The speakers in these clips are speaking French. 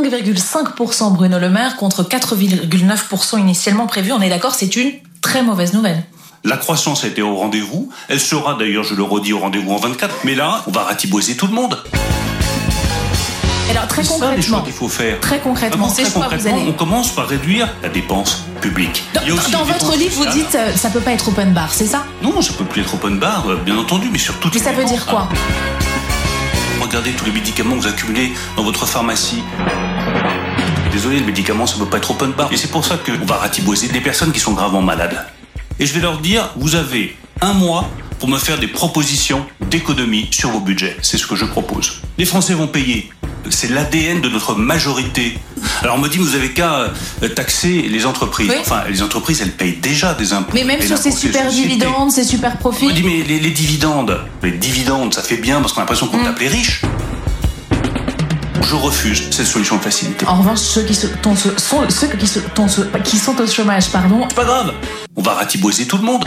5,5% Bruno Le Maire contre 4,9% initialement prévu. On est d'accord, c'est une très mauvaise nouvelle. La croissance a été au rendez-vous. Elle sera d'ailleurs, je le redis, au rendez-vous en 24. Mais là, on va ratiboiser tout le monde. Alors très c'est concrètement, ça les choix qu'il faut faire. Très concrètement, très concrètement, on commence par réduire la dépense publique. Dans votre livre, vous dites ça peut pas être open bar, c'est ça? Non, ça peut plus être open bar, bien entendu, mais surtout. Mais ça veut dire quoi? Regardez tous les médicaments que vous accumulez dans votre pharmacie. Désolé, le médicament, ça peut pas être open bar. Et c'est pour ça qu'on va ratiboiser des personnes qui sont gravement malades. Et je vais leur dire, vous avez 1 mois pour me faire des propositions d'économie sur vos budgets. C'est ce que je propose. Les Français vont payer. C'est l'ADN de notre majorité. Alors on me dit, vous avez qu'à taxer les entreprises. Oui. Enfin, les entreprises, elles payent déjà des impôts. Mais même sur ces super dividendes, ces super profits. On me dit, mais les dividendes, ça fait bien parce qu'on a l'impression qu'on tape les riches. Je refuse cette solution de facilité. En revanche, ceux qui sont au chômage, pardon. C'est pas grave. On va ratiboiser tout le monde.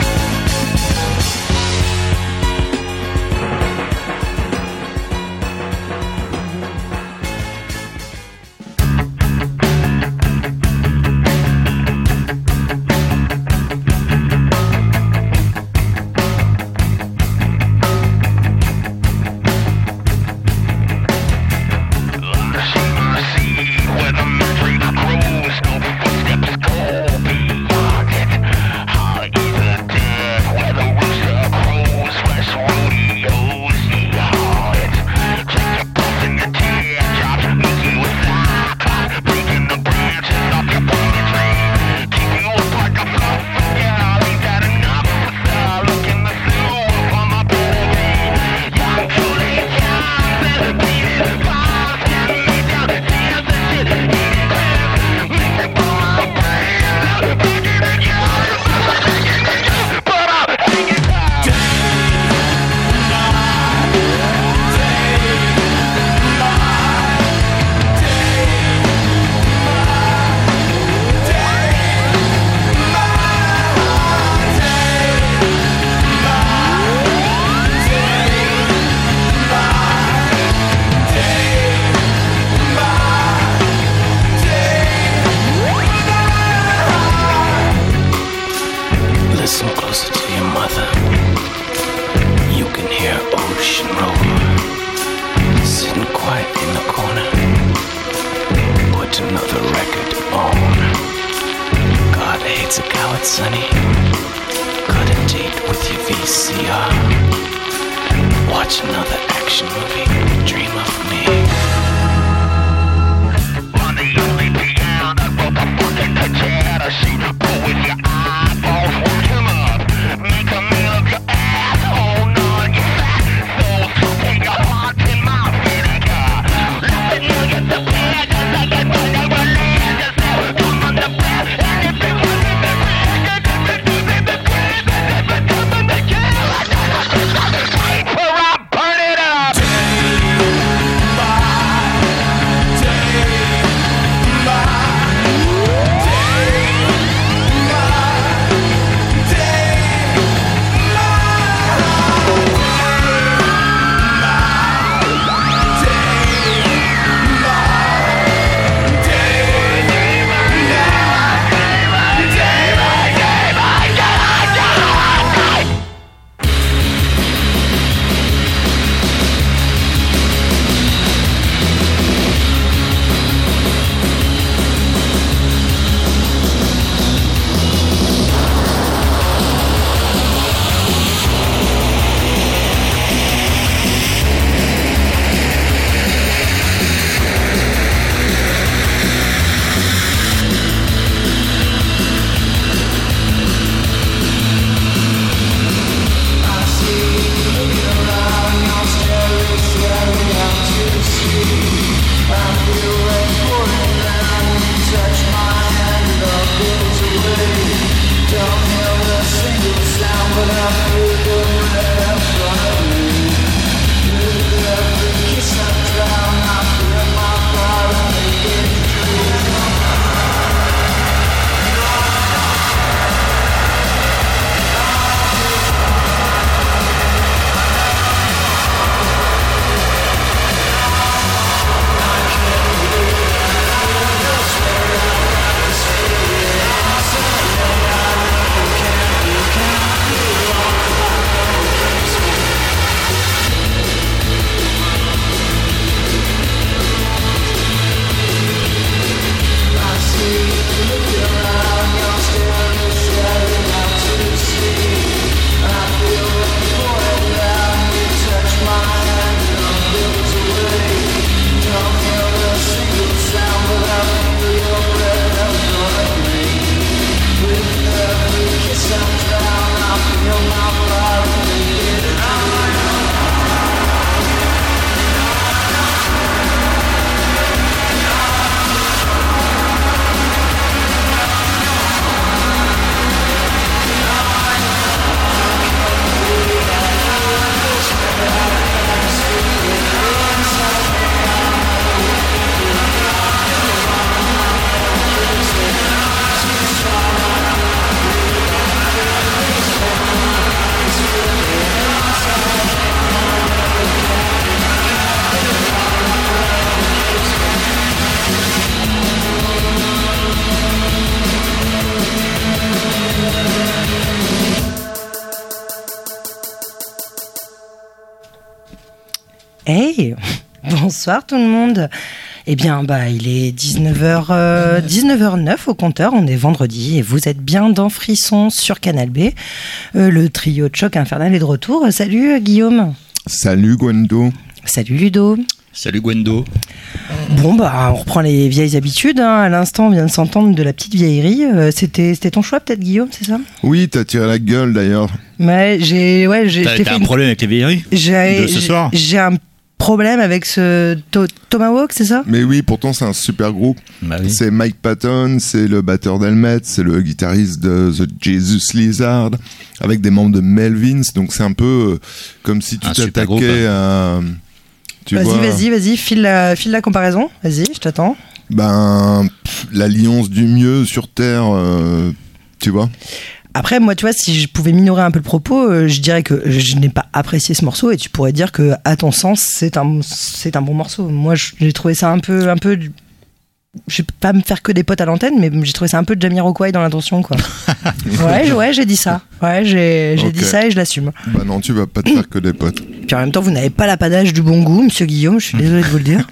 Hey, bonsoir tout le monde. Eh bien, il est 19h09 au compteur, on est vendredi et vous êtes bien dans Frisson sur Canal B. Le trio de choc infernal est de retour. Salut Guillaume. Salut Gwendo. Salut Ludo. Salut Gwendo. Bon, on reprend les vieilles habitudes. À l'instant, on vient de s'entendre de la petite vieillerie. C'était ton choix peut-être Guillaume, c'est ça ? Oui, t'as tiré la gueule d'ailleurs. Mais T'as un problème avec les vieilleries de ce soir ? J'ai un problème avec ce Tomahawk, c'est ça ? Mais oui, pourtant c'est un super groupe. Bah oui. C'est Mike Patton, c'est le batteur d'Helmet, c'est le guitariste de The Jesus Lizard, avec des membres de Melvins. Donc c'est un peu comme si tu t'attaquais à... Vas-y, file la comparaison. Vas-y, je t'attends. L'alliance du mieux sur Terre, tu vois. Après, moi, tu vois, si je pouvais minorer un peu le propos, je dirais que je n'ai pas apprécié ce morceau et tu pourrais dire que, à ton sens, c'est un bon morceau. Moi, j'ai trouvé ça un peu. Je vais pas me faire que des potes à l'antenne, mais j'ai trouvé ça un peu Jamiroquai dans l'intention, quoi. ouais, j'ai dit ça. Ouais, j'ai dit ça et je l'assume. Bah non, tu vas pas te faire que des potes. Puis en même temps, vous n'avez pas l'apanage du bon goût, monsieur Guillaume, je suis désolé de vous le dire.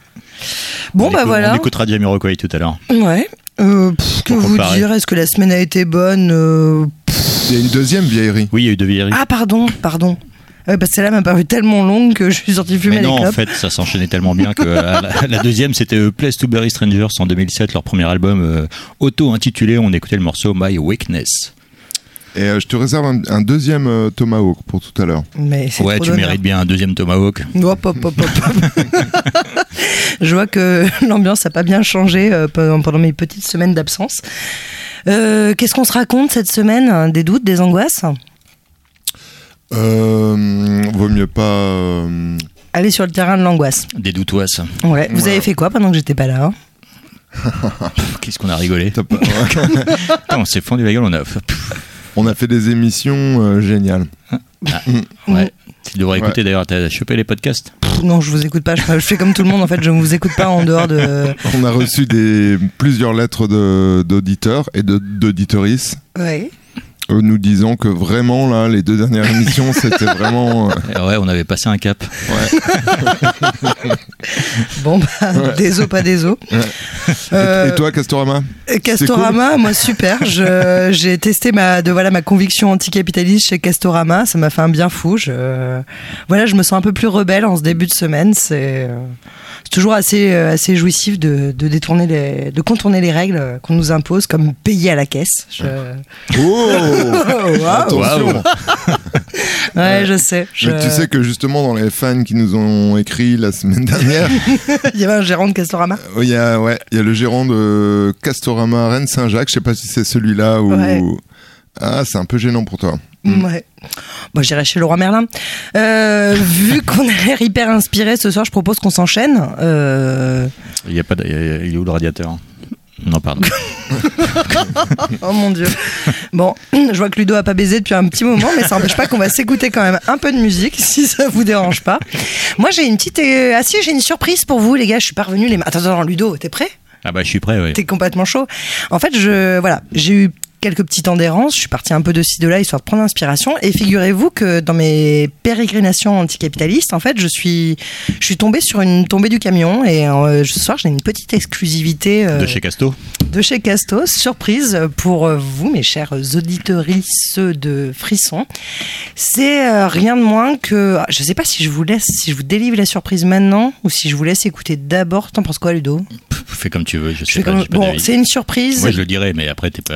Voilà. On écoutera Jamiroquai tout à l'heure. Ouais. Que vous dire, est-ce que la semaine a été bonne Il y a une deuxième vieillerie. Oui, il y a eu deux vieilleries. Ah, pardon. Celle-là m'a paru tellement longue que je suis sorti fumer les clopes. Mais non, en fait, ça s'enchaînait tellement bien que la deuxième, c'était Place to Bury Strangers en 2007, leur premier album auto-intitulé. On écoutait le morceau My Weakness. Et je te réserve un deuxième Tomahawk pour tout à l'heure. Mais c'est ouais, tu mérites bien un deuxième Tomahawk. Hop. Je vois que l'ambiance n'a pas bien changé pendant mes petites semaines d'absence. Qu'est-ce qu'on se raconte cette semaine ? Des doutes, des angoisses ? Vaut mieux pas... Aller sur le terrain de l'angoisse. Des doutouasses. Ouais. Vous avez fait quoi pendant que j'étais pas là ? Qu'est-ce qu'on a rigolé. Ouais. On s'est fendu la gueule, On a fait des émissions géniales. Ouais. Tu devrais écouter d'ailleurs, t'as chopé les podcasts ? Non, je vous écoute pas, je fais comme tout le monde en fait, je ne vous écoute pas en dehors de... On a reçu plusieurs lettres d'auditeurs et d'auditoristes. Ouais. Nous disant que vraiment là, les deux dernières émissions, c'était vraiment... Ouais, on avait passé un cap. Ouais. Bon désolé, pas désolé. Ouais. Et toi, Castorama ? Castorama, cool. Moi super. J'ai testé ma conviction anticapitaliste chez Castorama. Ça m'a fait un bien fou. Je me sens un peu plus rebelle en ce début de semaine. C'est toujours assez jouissif de contourner les règles qu'on nous impose, comme payer à la caisse. Attention. Ouais, je sais. Mais tu sais que justement dans les fans qui nous ont écrit la semaine dernière, il y avait un gérant de Castorama. Il y a le gérant de Castorama Rennes Saint-Jacques. Je sais pas si c'est celui-là ou. Ouais. Ah, c'est un peu gênant pour toi. Ouais. Bon, j'irai chez Leroy Merlin. Vu qu'on a l'air hyper inspiré ce soir, je propose qu'on s'enchaîne. Il est où le radiateur ? Non, pardon. Oh mon Dieu. Bon, je vois que Ludo a pas baisé depuis un petit moment, mais ça n'empêche pas qu'on va s'écouter quand même un peu de musique, si ça vous dérange pas. Moi, j'ai une petite... j'ai une surprise pour vous, les gars. Je suis pas revenu les... Attends, Ludo, t'es prêt ? Ah je suis prêt, oui. T'es complètement chaud. En fait, j'ai eu quelques petits temps d'errance, je suis parti un peu de ci de là histoire de prendre inspiration, et figurez-vous que dans mes pérégrinations anticapitalistes, en fait, je suis tombé sur une tombée du camion, et ce soir j'ai une petite exclusivité de chez Casto. De chez Casto, surprise pour vous, mes chers auditeuristes de Frisson. C'est rien de moins que, je sais pas si je vous délivre la surprise maintenant ou si je vous laisse écouter d'abord. T'en penses quoi, Ludo ? Fais comme tu veux, je sais pas. Bon, c'est une surprise. Moi je le dirais, mais après tu peux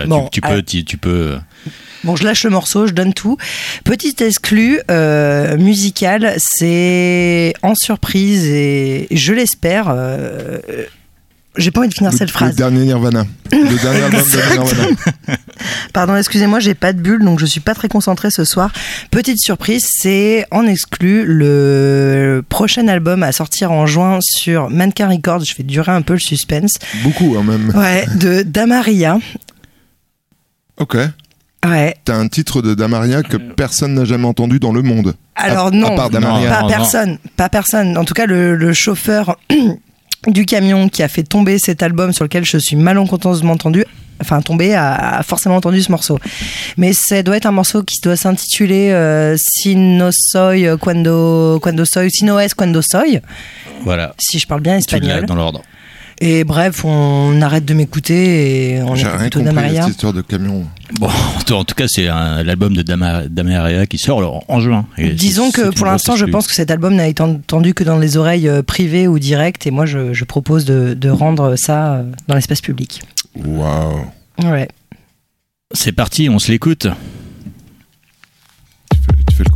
tu peux. Bon, je lâche le morceau, je donne tout. Petite exclue musicale, c'est en surprise et je l'espère. J'ai pas envie de finir cette phrase. Le dernier Nirvana. Le dernier album de Nirvana. Pardon, excusez-moi, j'ai pas de bulle, donc je suis pas très concentrée ce soir. Petite surprise, c'est en exclu le prochain album à sortir en juin sur Mannequin Records. Je fais durer un peu le suspense. Beaucoup, hein, même. Ouais, de Damaria. Ok. Ouais. T'as un titre de Damaria que personne n'a jamais entendu dans le monde. Alors non, à part Damaria. Pas personne. En tout cas, le chauffeur du camion qui a fait tomber cet album sur lequel je suis malencontreusement a forcément entendu ce morceau. Mais ça doit être un morceau qui doit s'intituler Si no soy cuando soy, si no es cuando soy. Voilà. Si je parle bien espagnol. Dans l'ordre. Et bref, on arrête de m'écouter et on J'ai écoute rien compris Damaria. cette histoire de camion. Bon, en tout cas, c'est l'album de Damaria qui sort en juin. Et disons que pour l'instant, je pense que cet album n'a été entendu que dans les oreilles privées ou directes. Et moi, je propose de rendre ça dans l'espace public. Waouh. Ouais. C'est parti, on se l'écoute. Tu fais le coup.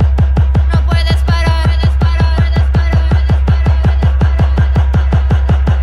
No puedes parar.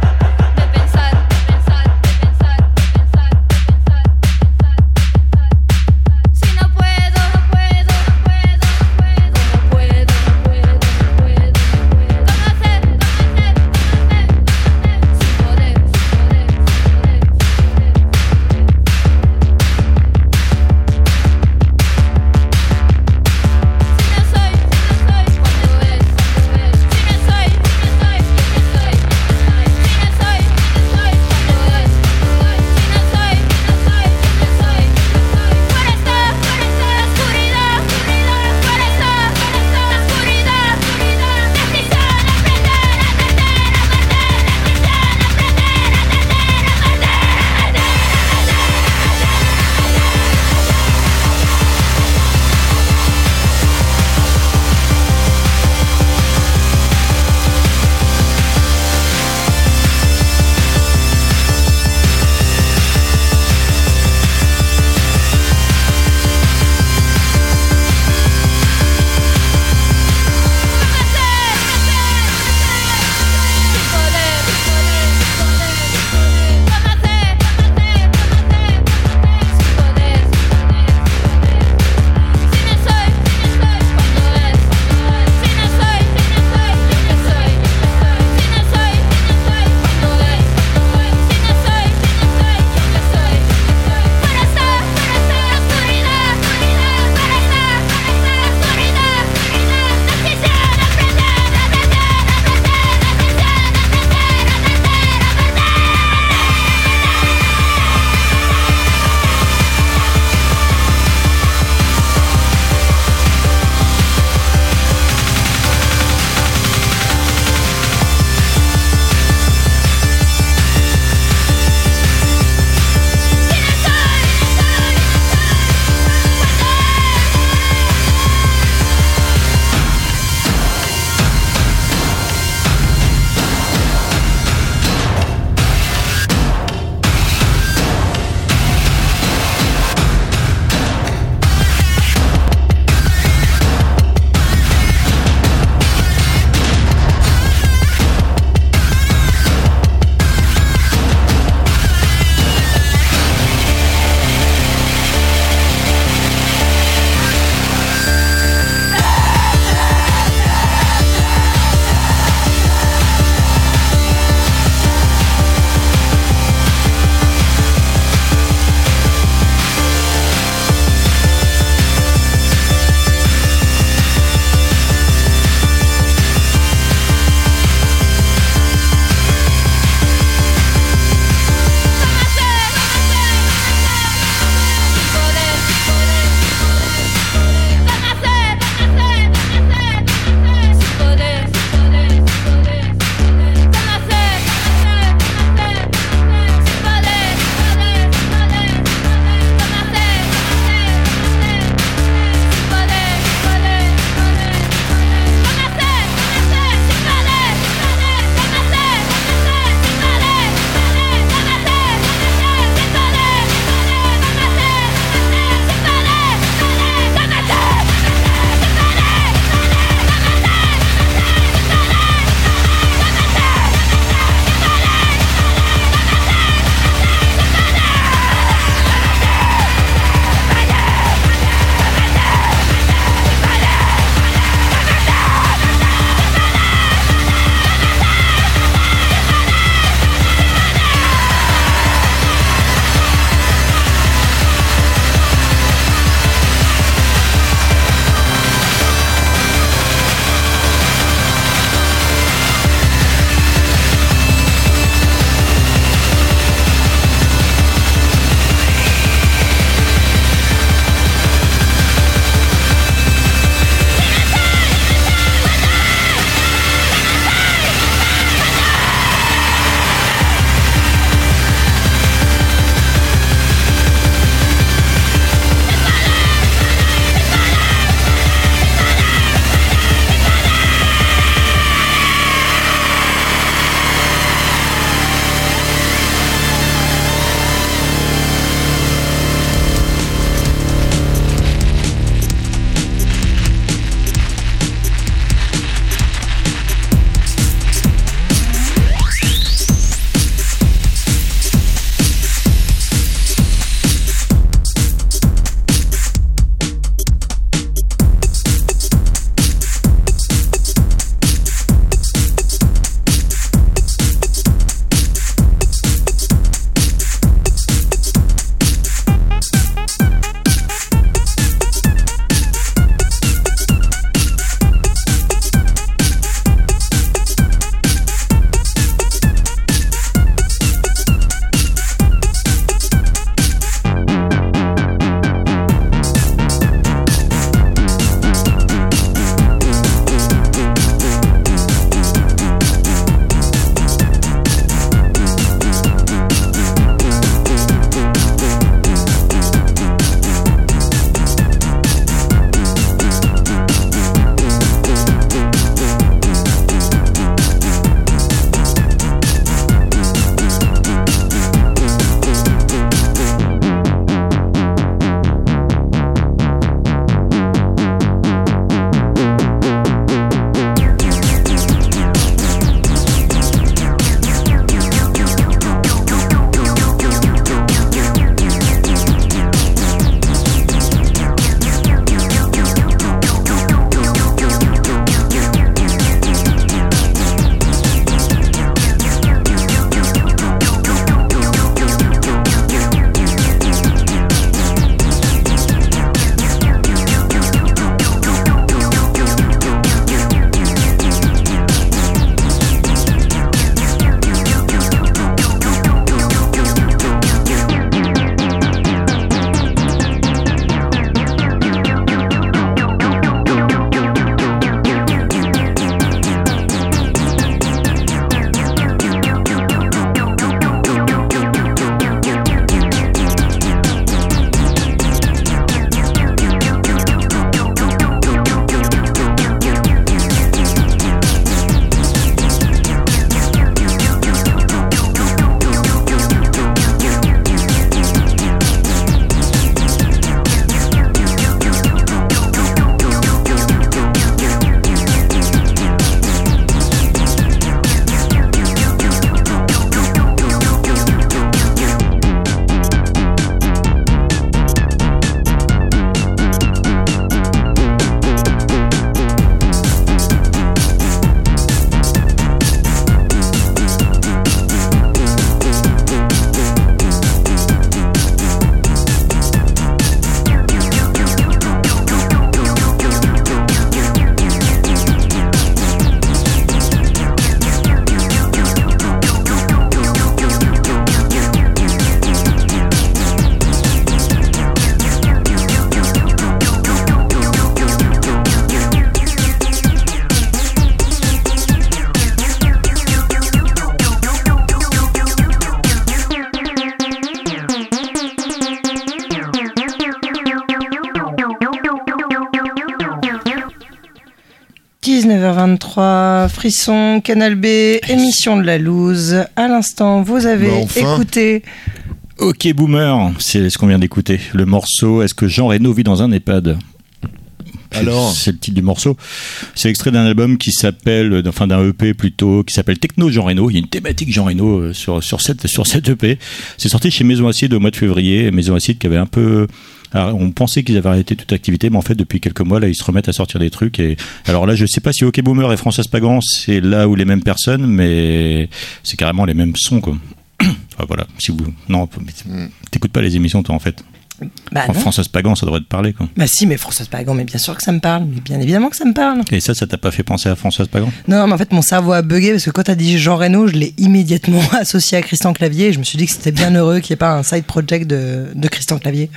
23h23, Frisson, Canal B, émission de la loose. À l'instant, vous avez écouté... Ok Boomer, c'est ce qu'on vient d'écouter. Le morceau, est-ce que Jean Reno vit dans un EHPAD ? Alors, c'est le titre du morceau. C'est extrait d'un album qui s'appelle, d'un EP plutôt, qui s'appelle Techno Jean Reno. Il y a une thématique Jean Reno sur cette EP. C'est sorti chez Maison Acide au mois de février. Maison Acide qui avait un peu... Alors, on pensait qu'ils avaient arrêté toute activité, mais en fait, depuis quelques mois, là, ils se remettent à sortir des trucs. Et alors là, je sais pas si Ok Boomer et Françoise Pagan, c'est là où les mêmes personnes, mais c'est carrément les mêmes sons, quoi. Enfin, voilà. Si vous, non, t'écoutes pas les émissions, toi, en fait. Françoise Pagan, ça devrait te parler, quoi. Bah si, mais Françoise Pagan, mais bien sûr que ça me parle, mais bien évidemment que ça me parle. Et ça t'a pas fait penser à Françoise Pagan ? Non, mais en fait, mon cerveau a bugué parce que quand t'as dit Jean Reno, je l'ai immédiatement associé à Christian Clavier et je me suis dit que c'était bien heureux qu'il n'y ait pas un side project de Christian Clavier.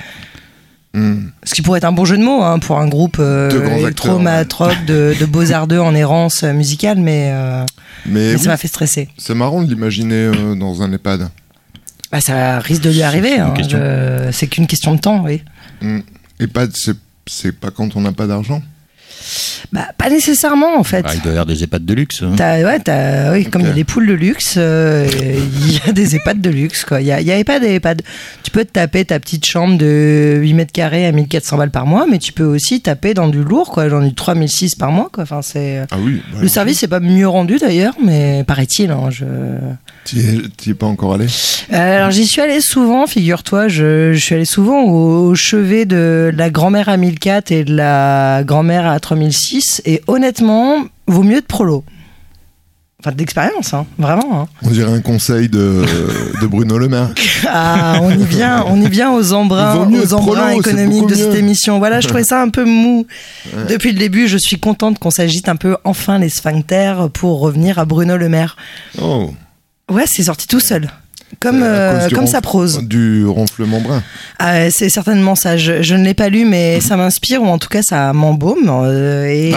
Ce qui pourrait être un bon jeu de mots pour un groupe électro-matrock de Beaux-Arts 2 en errance musicale, mais ça m'a fait stresser. C'est marrant de l'imaginer dans un EHPAD. Bah, ça risque de lui arriver. C'est qu'une question de temps, oui. EHPAD, c'est pas quand on n'a pas d'argent ? Bah, pas nécessairement, en fait. Il doit y avoir des EHPAD de luxe. Oui, comme il y a des poules de luxe, il y a des EHPAD de luxe, quoi. Il y a EHPAD et EHPAD. Tu peux te taper ta petite chambre de 8 mètres carrés à 1400 balles par mois, mais tu peux aussi taper dans du lourd, quoi. J'en ai 3006 par mois, quoi. Enfin, c'est... Ah oui, le service n'est pas mieux rendu, d'ailleurs, mais paraît-il, Tu y es pas encore allé ? Alors j'y suis allé souvent, figure-toi, je suis allé souvent au chevet de la grand-mère à 1004 et de la grand-mère à 3006 et honnêtement, vaut mieux de prolo. Enfin d'expérience, vraiment. On dirait un conseil de Bruno Le Maire. Ah, on y vient aux embruns économiques de cette émission. Voilà, je trouvais ça un peu mou. Ouais. Depuis le début, je suis contente qu'on s'agite un peu enfin les sphincters pour revenir à Bruno Le Maire. Oh. Ouais, c'est sorti tout seul. Comme sa prose. Du ronflement brun. C'est certainement ça. Je ne l'ai pas lu, mais ça m'inspire, ou en tout cas, ça m'embaume. Je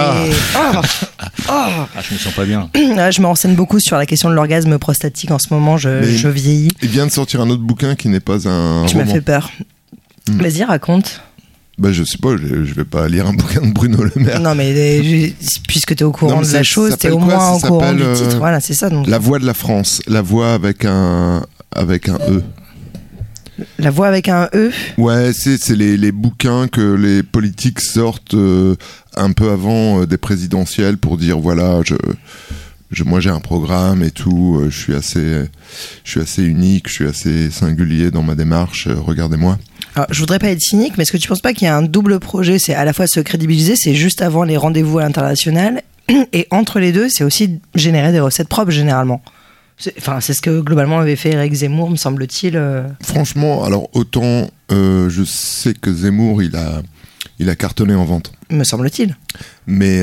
me sens pas bien. Je me renseigne beaucoup sur la question de l'orgasme prostatique en ce moment. Je vieillis. Il vient de sortir un autre bouquin qui n'est pas un Tu m'as fait peur. Vas-y, raconte. Bah, je sais pas, je vais pas lire un bouquin de Bruno Le Maire. Non, mais puisque t'es au courant de la chose, t'es au moins au courant du titre. Voilà, c'est ça. Donc. La voix de la France. La voix avec un E. La voix avec un E ? Ouais, c'est les bouquins que les politiques sortent un peu avant des présidentielles pour dire voilà, moi j'ai un programme et tout, je suis assez unique, je suis assez singulier dans ma démarche, regardez-moi. Alors, je voudrais pas être cynique, mais est-ce que tu penses pas qu'il y a un double projet ? C'est à la fois se crédibiliser, c'est juste avant les rendez-vous à l'international, et entre les deux, c'est aussi générer des recettes propres généralement. C'est ce que globalement avait fait Éric Zemmour, me semble-t-il. Franchement, alors autant je sais que Zemmour, il a cartonné en vente. Me semble-t-il. Mais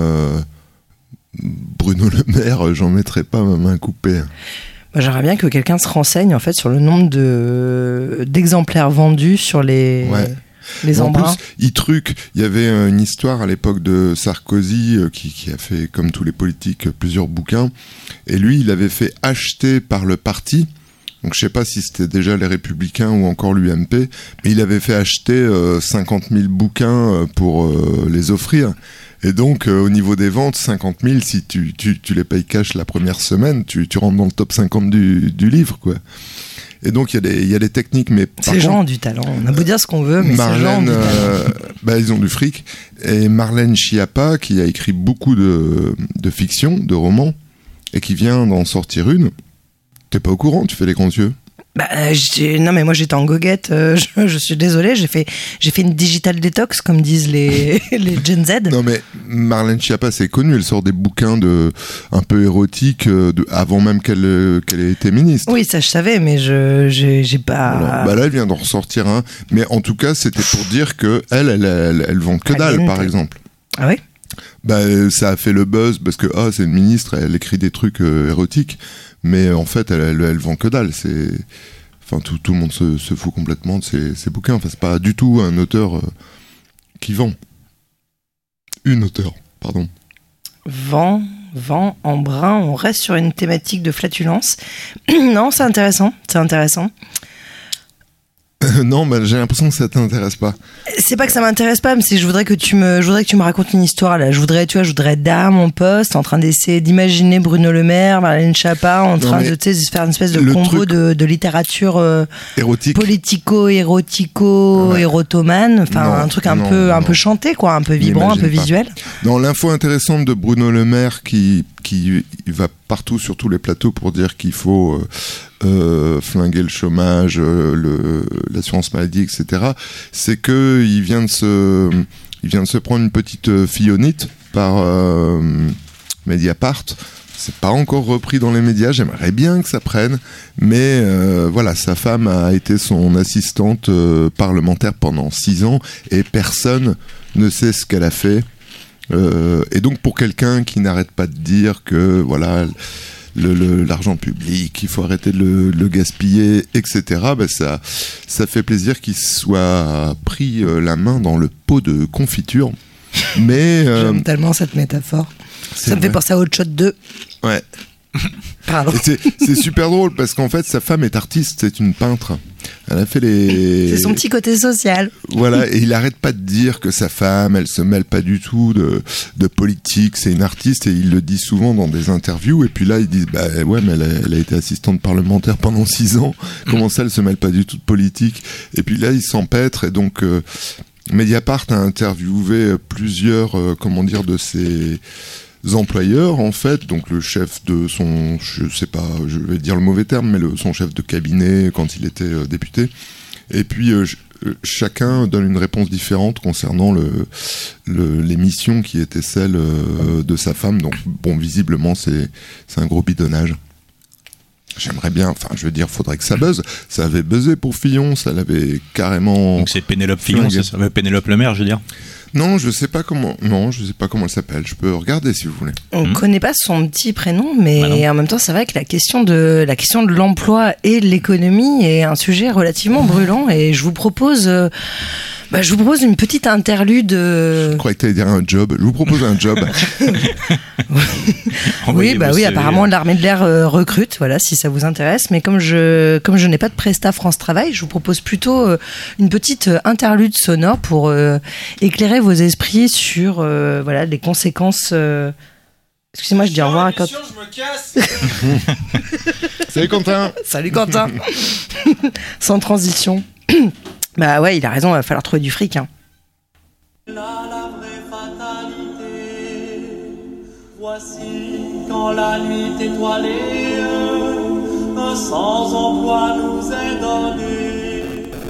Bruno Le Maire, j'en mettrais pas ma main coupée. J'aimerais bien que quelqu'un se renseigne en fait sur le nombre d'exemplaires vendus sur les embruns. En plus, il y avait une histoire à l'époque de Sarkozy qui a fait, comme tous les politiques, plusieurs bouquins. Et lui, il avait fait acheter par le parti. Donc je sais pas si c'était déjà les Républicains ou encore l'UMP, mais il avait fait acheter 50 000 bouquins pour les offrir. Et donc, au niveau des ventes, 50 000, si tu les payes cash la première semaine, tu rentres dans le top 50 du livre, quoi. Et donc, il y a des techniques, mais... Ces gens ont du talent. On a beau dire ce qu'on veut, mais ces gens ont du talent. Ils ont du fric. Et Marlène Schiappa, qui a écrit beaucoup de fiction, de romans, et qui vient d'en sortir une, t'es pas au courant, tu fais les grands yeux. Non, mais moi j'étais en goguette, je suis désolée, j'ai fait une digital detox comme disent les Gen Z. Non mais Marlène Schiappa c'est connu, elle sort des bouquins un peu érotiques avant même qu'elle ait été ministre. Oui, ça je savais, mais j'ai pas... Alors, là elle vient d'en ressortir un, mais en tout cas c'était pour dire que elle vend que dalle par exemple. Ah oui? Ça a fait le buzz parce que c'est une ministre, elle écrit des trucs érotiques, mais en fait elle vend que dalle. Tout le monde se fout complètement de ses bouquins. Enfin, c'est pas du tout un auteur qui vend. Une auteure, pardon. Vend en brun, on reste sur une thématique de flatulence. Non, c'est intéressant. Non, bah, j'ai l'impression que ça t'intéresse pas. C'est pas que ça m'intéresse pas, mais je voudrais que tu me racontes une histoire là. Je voudrais être derrière mon poste en train d'essayer d'imaginer Bruno Le Maire, Marlène Schiappa en train de faire une espèce de combo de littérature érotique, politico-érotico, érotomane, enfin un truc un peu chanté quoi, un peu vibrant, un peu visuel. Non, l'info intéressante de Bruno Le Maire qui va partout sur tous les plateaux pour dire qu'il faut flinguer le chômage, l'assurance maladie, etc. C'est que il vient de se prendre une petite fillonnite par Mediapart. C'est pas encore repris dans les médias. J'aimerais bien que ça prenne, mais voilà, sa femme a été son assistante parlementaire pendant 6 ans et personne ne sait ce qu'elle a fait. Et donc pour quelqu'un qui n'arrête pas de dire que voilà l'argent public, il faut arrêter de le gaspiller, etc. Bah ça fait plaisir qu'il soit pris la main dans le pot de confiture. Mais j'aime tellement cette métaphore. Ça me fait penser à Hot Shot 2. Ouais. Pardon. C'est super drôle parce qu'en fait sa femme est artiste, c'est une peintre. Elle a fait c'est son petit côté social. Voilà, et il arrête pas de dire que sa femme, elle se mêle pas du tout de politique, c'est une artiste et il le dit souvent dans des interviews. Et puis là ils disent bah ouais mais elle a été assistante parlementaire pendant 6 ans. Comment ça elle se mêle pas du tout de politique? Et puis là il s'empêtre et donc Mediapart a interviewé plusieurs de ses employeurs en fait, donc le chef de son, je sais pas, je vais dire le mauvais terme, mais son chef de cabinet quand il était député, et puis chacun donne une réponse différente concernant l'émission qui était celle de sa femme. Donc bon, visiblement c'est un gros bidonnage. J'aimerais bien, enfin je veux dire, faudrait que ça buzz. Ça avait buzzé pour Fillon, ça l'avait carrément. Donc c'est Pénélope Fillon, c'est ça, Pénélope Le Maire, je veux dire. Non, je sais pas comment elle s'appelle. Je peux regarder si vous voulez. On connaît pas son petit prénom, mais en même temps, c'est vrai que la question de l'emploi et de l'économie est un sujet relativement brûlant. Et je vous propose une petite interlude. Je croyais que tu allais dire un job. Je vous propose un job. Oui, apparemment l'armée de l'air recrute, voilà, si ça vous intéresse. Mais comme je n'ai pas de presta France Travail, je vous propose plutôt une petite interlude sonore pour éclairer vos esprits sur les conséquences. Excusez-moi, je dis au revoir à Quentin. Je me casse. Salut Quentin. Salut Quentin. Sans transition. Bah ouais, il a raison, il va falloir trouver du fric. Hein. La vraie fatalité. Voici quand la nuit étoilée, sans emploi nous est donné.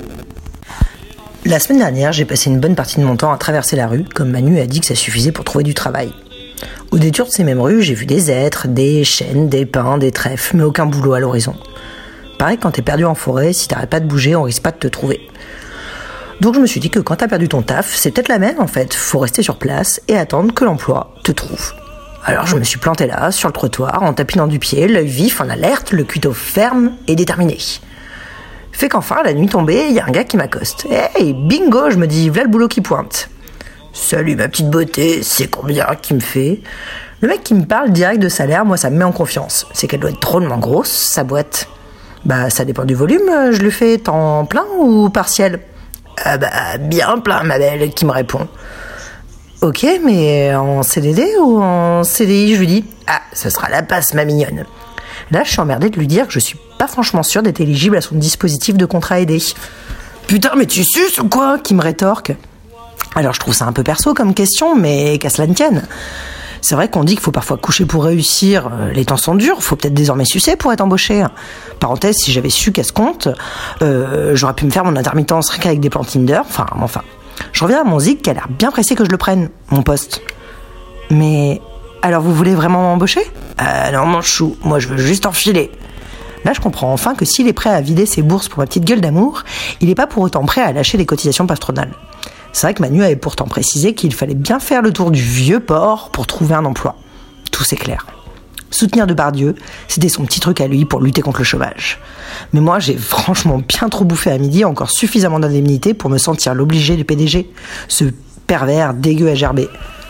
La semaine dernière, j'ai passé une bonne partie de mon temps à traverser la rue, comme Manu a dit que ça suffisait pour trouver du travail. Au détour de ces mêmes rues, j'ai vu des hêtres, des chênes, des pins, des trèfles, mais aucun boulot à l'horizon. Pareil, quand t'es perdu en forêt, si t'arrêtes pas de bouger, on risque pas de te trouver. Donc je me suis dit que quand t'as perdu ton taf, c'est peut-être la même en fait. Faut rester sur place et attendre que l'emploi te trouve. Alors je me suis planté là, sur le trottoir, en tapinant du pied, l'œil vif, en alerte, le cuiteau ferme et déterminé. Fait qu'enfin, la nuit tombée, il y a un gars qui m'accoste. Hey, bingo, je me dis, voilà le boulot qui pointe. Salut ma petite beauté, c'est combien qu'il me fait? Le mec qui me parle direct de salaire, moi ça me met en confiance. C'est qu'elle doit être drôlement grosse, sa boîte. Bah ça dépend du volume, je le fais temps plein ou partiel? Bien plein ma belle, qui me répond. Ok, mais en CDD ou en CDI? Je lui dis, ce sera la passe ma mignonne. Là je suis emmerdée de lui dire que je suis pas franchement sûre d'être éligible à son dispositif de contrat aidé. Putain mais tu suces ou quoi? Qui me rétorque. Alors je trouve ça un peu perso comme question, mais qu'à cela ne tienne. C'est vrai qu'on dit qu'il faut parfois coucher pour réussir, les temps sont durs, faut peut-être désormais sucer pour être embauché. Parenthèse, si j'avais su qu'à ce compte, j'aurais pu me faire mon intermittence rien qu'avec des plans Tinder, enfin. Je reviens à mon zig qui a l'air bien pressé que je le prenne, mon poste. Mais, alors vous voulez vraiment m'embaucher? Non mon chou, moi je veux juste enfiler. Là je comprends enfin que s'il est prêt à vider ses bourses pour ma petite gueule d'amour, il n'est pas pour autant prêt à lâcher les cotisations patronales. C'est vrai que Manu avait pourtant précisé qu'il fallait bien faire le tour du vieux port pour trouver un emploi. Tout c'est clair. Soutenir Depardieu, c'était son petit truc à lui pour lutter contre le chômage. Mais moi, j'ai franchement bien trop bouffé à midi, encore suffisamment d'indemnité pour me sentir l'obligé du PDG, ce pervers dégueu à gerber.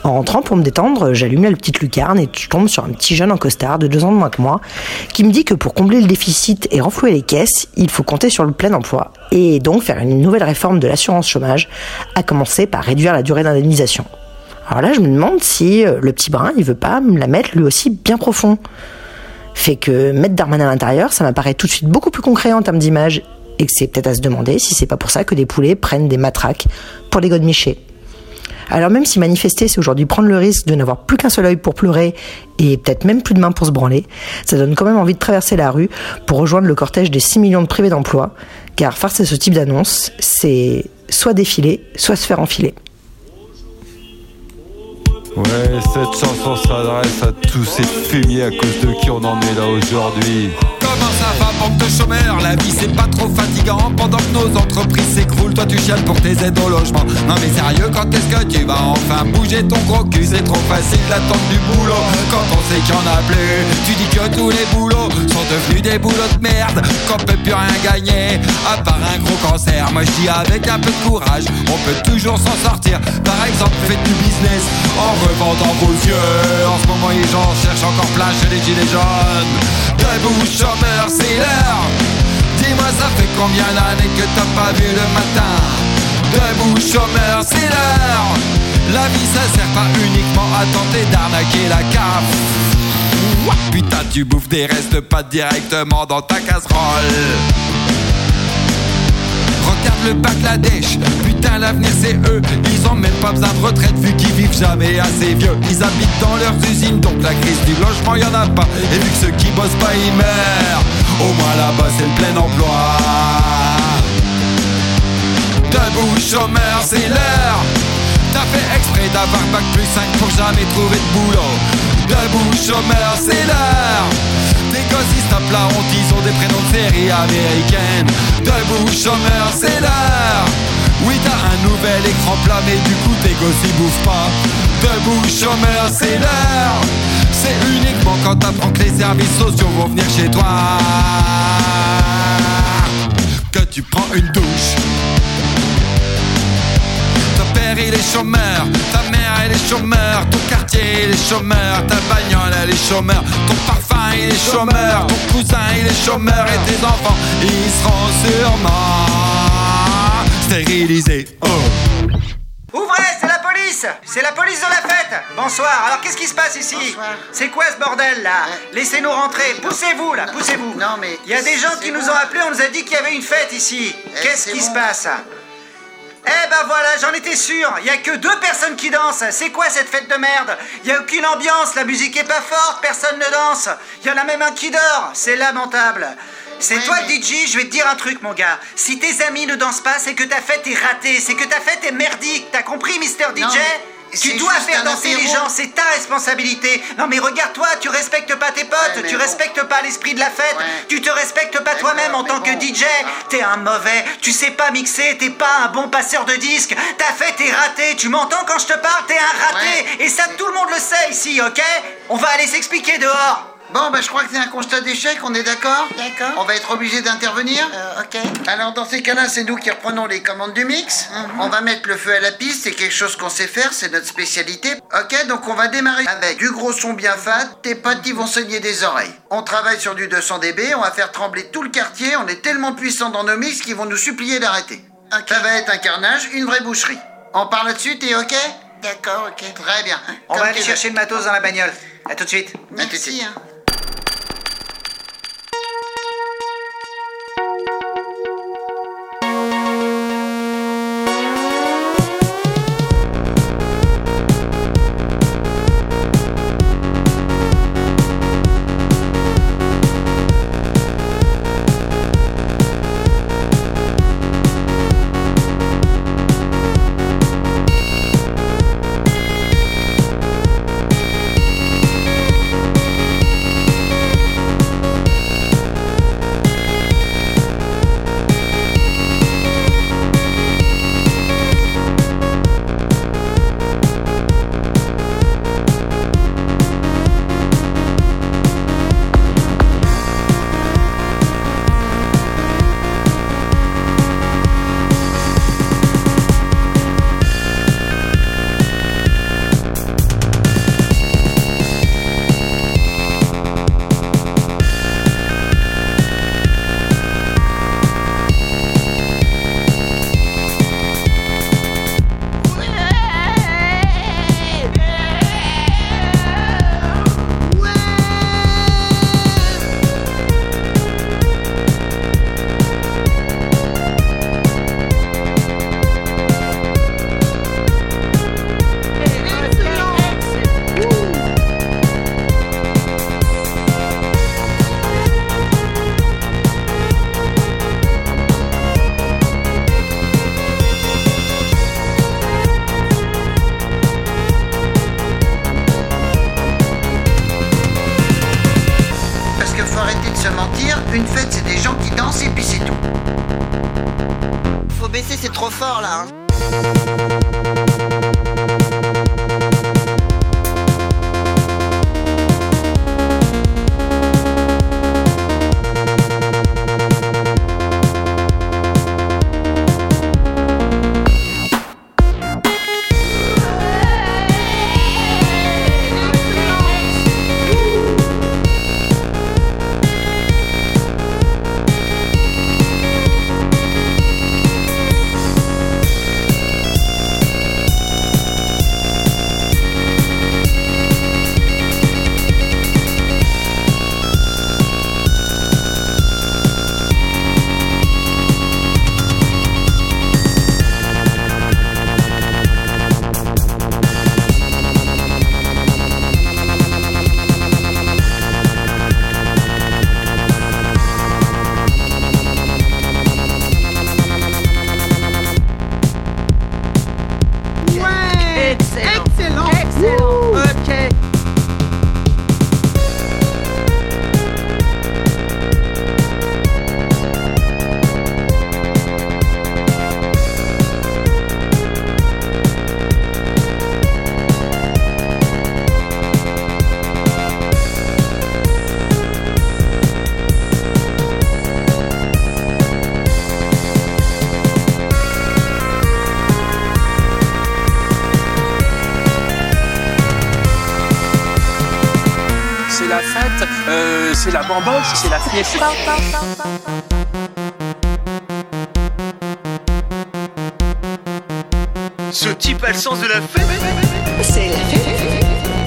En rentrant pour me détendre, j'allume la petite lucarne et je tombe sur un petit jeune en costard de 2 ans de moins que moi qui me dit que pour combler le déficit et renflouer les caisses, il faut compter sur le plein emploi et donc faire une nouvelle réforme de l'assurance chômage, à commencer par réduire la durée d'indemnisation. Alors là, je me demande si le petit brin, il veut pas me la mettre lui aussi bien profond. Fait que mettre Darmanin à l'intérieur, ça m'apparaît tout de suite beaucoup plus concret en termes d'image et que c'est peut-être à se demander si c'est pas pour ça que des poulets prennent des matraques pour les godemichés. Alors même si manifester, c'est aujourd'hui prendre le risque de n'avoir plus qu'un seul œil pour pleurer et peut-être même plus de main pour se branler, ça donne quand même envie de traverser la rue pour rejoindre le cortège des 6 millions de privés d'emploi, car face à ce type d'annonce, c'est soit défiler, soit se faire enfiler. Ouais, cette chanson s'adresse à tous ces fumiers à cause de qui on en est là aujourd'hui. Comment ça va, bande de chômeurs? La vie c'est pas trop fatigant pendant que nos entreprises s'écroulent. Toi tu chiales pour tes aides au logement. Non mais sérieux, quand est-ce que tu vas enfin bouger ton gros cul? C'est trop facile d'attendre du boulot quand on sait qu'il y en a plus. Tu dis que tous les boulots sont devenus des boulots de merde, qu'on peut plus rien gagner à part un gros cancer. Moi je dis avec un peu de courage, on peut toujours s'en sortir. Par exemple, faites du business en revendant vos yeux. En ce moment les gens cherchent encore plein chez les gilets jaunes. Debout chômeur, c'est l'heure. Dis-moi ça fait combien d'années que t'as pas vu le matin? Debout chômeur, c'est l'heure. La vie ça sert pas uniquement à tenter d'arnaquer la CAF. Putain tu bouffes des restes de pâtes directement dans ta casserole. Regarde le Bangladesh, putain l'avenir c'est eux. Ils ont même pas besoin de retraite vu qu'ils vivent jamais assez vieux. Ils habitent dans leurs usines donc la crise du logement y'en a pas. Et vu que ceux qui bossent pas ils meurent, au moins là-bas c'est le plein emploi. Debout chômeur c'est l'heure. T'as fait exprès d'avoir bac plus 5 pour jamais trouver de boulot. Debout chômeur c'est l'heure. Des gosses ils se tapent la honte, ils ont des prénoms de séries américaines. Debout chômeur c'est l'heure. Oui t'as un nouvel écran plat mais du coup tes gosses ils bouffent pas. Debout chômeur c'est l'heure. C'est uniquement quand t'apprends que les services sociaux vont venir chez toi que tu prends une douche. Ton père il est chômeur, ta mère elle est chômeur, ton quartier il est chômeur, ta bagnole elle est chômeur, ton parfum il est chômeur, ton cousin il est chômeur et tes enfants ils seront sûrement stérilisés. Oh. Ouvrez, c'est la police! C'est la police de la fête! Bonsoir, alors qu'est-ce qui se passe ici? Bonsoir. C'est quoi ce bordel là? Laissez-nous rentrer, poussez-vous là, poussez-vous! Non mais... Il y a des gens qui nous ont appelés, on nous a dit qu'il y avait une fête ici! Qu'est-ce qui se passe? Eh ben voilà, j'en étais sûr, il y a que 2 personnes qui dansent, c'est quoi cette fête de merde? Il y a aucune ambiance, la musique est pas forte, personne ne danse, il y en a même un qui dort, c'est lamentable. C'est toi le DJ, je vais te dire un truc mon gars, si tes amis ne dansent pas, c'est que ta fête est ratée, c'est que ta fête est merdique, t'as compris Mister DJ? Tu dois faire danser les gens, c'est ta responsabilité. Non mais regarde-toi, tu respectes pas tes potes, tu respectes pas l'esprit de la fête, tu te respectes pas toi-même en tant que DJ. T'es un mauvais, tu sais pas mixer, t'es pas un bon passeur de disques, ta fête est ratée, tu m'entends quand je te parle, t'es un raté. Et ça tout le monde le sait ici, ok? On va aller s'expliquer dehors. Bon, bah je crois que c'est un constat d'échec, on est d'accord? D'accord. On va être obligé d'intervenir? Ok. Alors dans ces cas-là, c'est nous qui reprenons les commandes du mix. On va mettre le feu à la piste, c'est quelque chose qu'on sait faire, c'est notre spécialité. Ok, donc on va démarrer avec du gros son bien fat, tes potes ils vont saigner des oreilles. On travaille sur du 200 dB, on va faire trembler tout le quartier, on est tellement puissants dans nos mix qu'ils vont nous supplier d'arrêter. Ça va être un carnage, une vraie boucherie. On part là-dessus, t'es ok? D'accord, ok. Très bien. On va aller chercher le matos dans la bagnole. À tout de suite. Merci, hein. de se mentir, une fête c'est des gens qui dansent et puis c'est tout. Faut baisser, c'est trop fort là. Hein. C'est la fête, c'est la bamboche, c'est la fiesta. Ce type a le sens de la fête. C'est la fête.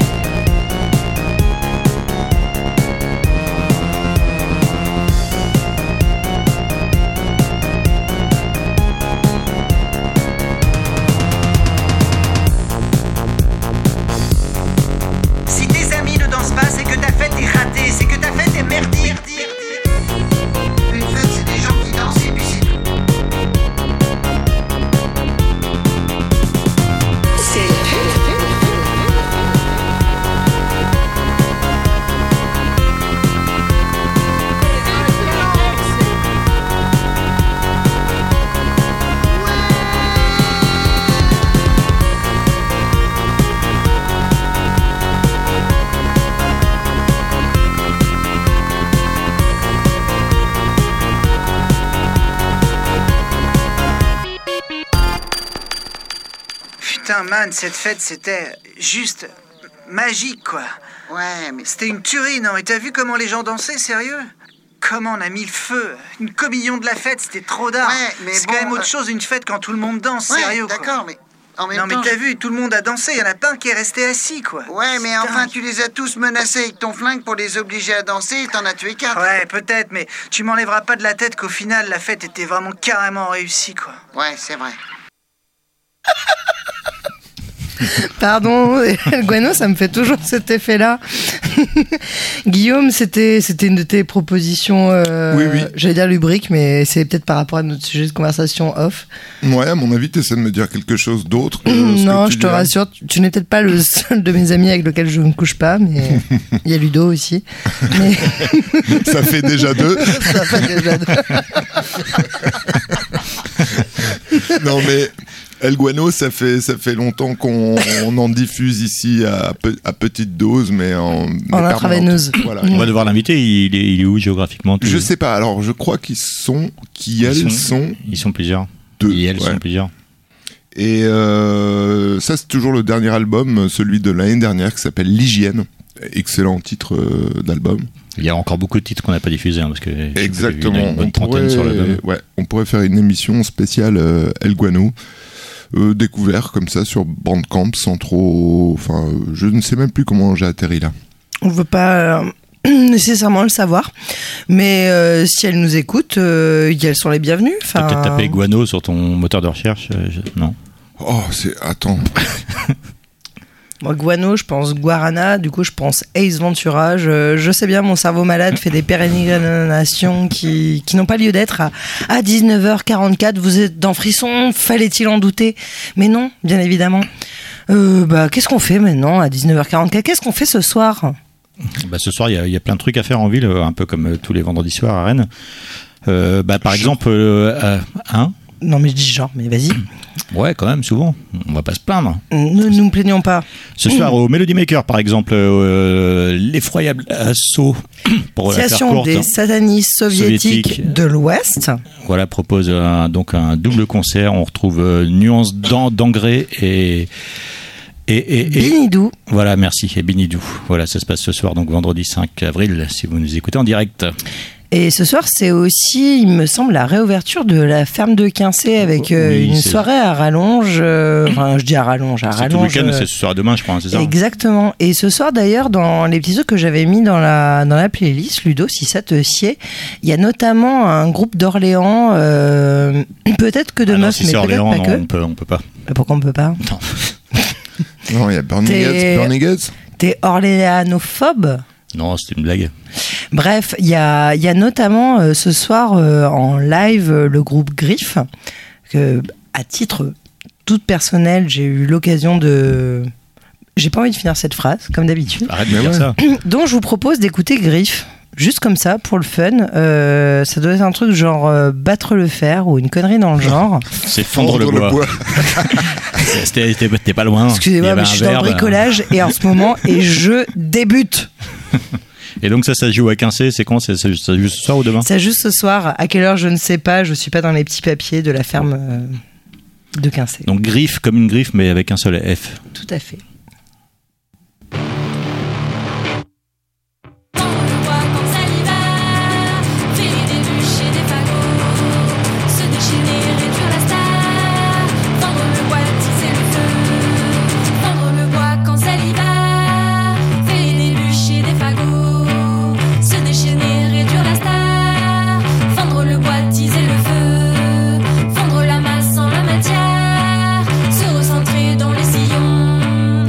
Si tes amis ne dansent pas, c'est que ta fête est ratée, c'est que ta fête est merdique. Une fête c'est des gens qui dansent et puis c'est tout. C'est la fête. Putain, man, cette fête, c'était juste magique, quoi. Ouais, mais C'était une tuerie, non? Et t'as vu comment les gens dansaient, sérieux? Comment on a mis le feu? Une communion de la fête, c'était trop d'art. Ouais, mais c'est bon, quand même autre chose, une fête quand tout le monde danse, ouais, sérieux, quoi. d'accord, mais en même Non, mais temps. t'as vu, tout le monde a dansé, y en a pas un qui est resté assis, quoi. Ouais, mais C'est enfin, dingue. tu les as tous menacés avec ton flingue pour les obliger à danser et t'en as tué 4. Ouais, peut-être, mais tu m'enlèveras pas de la tête qu'au final, la fête était vraiment carrément réussie, quoi. Ouais, c'est vrai. Pardon, El Guano, ça me fait toujours cet effet-là. Guillaume, c'était une de tes propositions, Oui. j'allais dire lubrique, mais c'est peut-être par rapport à notre sujet de conversation off. Ouais, à mon avis, t'essaies de me dire quelque chose d'autre. Non, je te rassure, tu n'es peut-être pas le seul de mes amis avec lequel je ne couche pas, mais il y a Ludo aussi. Mais... Ça fait déjà 2. Ça fait déjà 2. Non, mais El Guano, ça fait longtemps qu'on en diffuse ici à petite dose, mais en intraveineuse. Voilà. On va devoir l'inviter. Il est où géographiquement? Je sais pas. Alors, je crois ils sont plusieurs. 2. Et elles sont plusieurs. Et ça, c'est toujours le dernier album, celui de l'année dernière, qui s'appelle L'Hygiène. Excellent titre d'album. Il y a encore beaucoup de titres qu'on n'a pas diffusés, parce que exactement. Il y a une bonne trentaine sur l'album. Ouais, on pourrait faire une émission spéciale El Guano. Découvert comme ça sur Bandcamp sans trop. Enfin, je ne sais même plus comment j'ai atterri là. On veut pas nécessairement le savoir, mais si elles nous écoutent, elles sont les bienvenues. T'as peut-être tapé Guano sur ton moteur de recherche, non? Oh, attends. Moi, Guano, je pense Guarana, du coup, je pense Ace Ventura. Je sais bien, mon cerveau malade fait des pérégrinations qui n'ont pas lieu d'être. À 19h44, vous êtes dans Frisson, fallait-il en douter? Mais non, bien évidemment. Qu'est-ce qu'on fait maintenant à 19h44? Qu'est-ce qu'on fait ce soir? Ce soir, il y a plein de trucs à faire en ville, un peu comme tous les vendredis soirs à Rennes. Par exemple, Non, mais je dis genre, mais vas-y. Ouais, quand même, souvent. On va pas se plaindre. Ne nous plaignons pas. Ce soir, au Melody Maker, par exemple, l'effroyable assaut, pour la faire courte, des satanistes soviétiques de l'Ouest. Voilà, propose donc un double concert. On retrouve Nuance d'Engrais et Binidou. Voilà, merci. Et Binidou. Voilà, ça se passe ce soir, donc vendredi 5 avril, si vous nous écoutez en direct. Et ce soir, c'est aussi, il me semble, la réouverture de la ferme de Quincé avec une soirée à rallonge. Enfin, je dis à rallonge. C'est tout le week-end, c'est ce soir et demain, je crois, c'est ça. Exactement. Et ce soir, d'ailleurs, dans les petits trucs que j'avais mis dans la playlist, Ludo, si ça te sied, il y a notamment un groupe d'Orléans, peut-être que de meufs, mais Orléans, peut-être pas que. On peut pas. Pourquoi on peut pas? Non. Non, il y a Burning Heads. T'es orléanophobe? Non, c'était une blague. Bref, il y a notamment ce soir en live le groupe Griffe, que à titre tout personnel, j'ai eu l'occasion de... J'ai pas envie de finir cette phrase, comme d'habitude. Arrête de dire ça. Donc je vous propose d'écouter Griffe. Juste comme ça, pour le fun, ça doit être un truc genre battre le fer ou une connerie dans le genre. C'est fondre le bois. T'es pas loin. Excusez-moi, mais je suis dans le bricolage et en ce moment, et je débute. Et donc ça joue à Quincé, c'est quand? Ça joue ce soir ou demain? Ça joue ce soir. À quelle heure, je ne sais pas. Je suis pas dans les petits papiers de la ferme de Quincé. Donc griffe comme une griffe, mais avec un seul F. Tout à fait. Fondre la masse en la matière, se recentrer dans les sillons.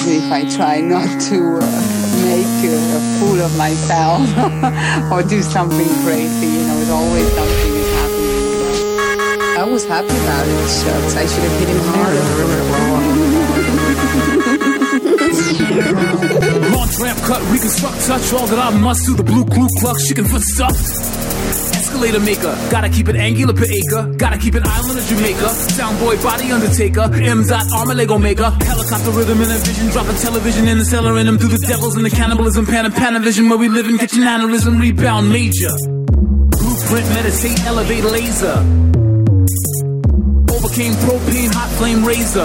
even if I try not to make a fool of myself or do something crazy, you know, it's always something is happening. I was happy about it. Shucks, I should have hit him harder. Launch ramp cut, reconstruct, touch all that I must do. The blue Ku Klux, chicken foot stuff. Escalator maker, gotta keep it angular per acre. Gotta keep it island of Jamaica. Soundboy body undertaker. M.Dot armor Lego maker. Helicopter rhythm and a vision. Dropping television in the cellar in them through the devils and the cannibalism. Panavision where we live in kitchen aneurysm. Rebound major. Blueprint, meditate, elevate laser. Overcame propane, hot flame razor.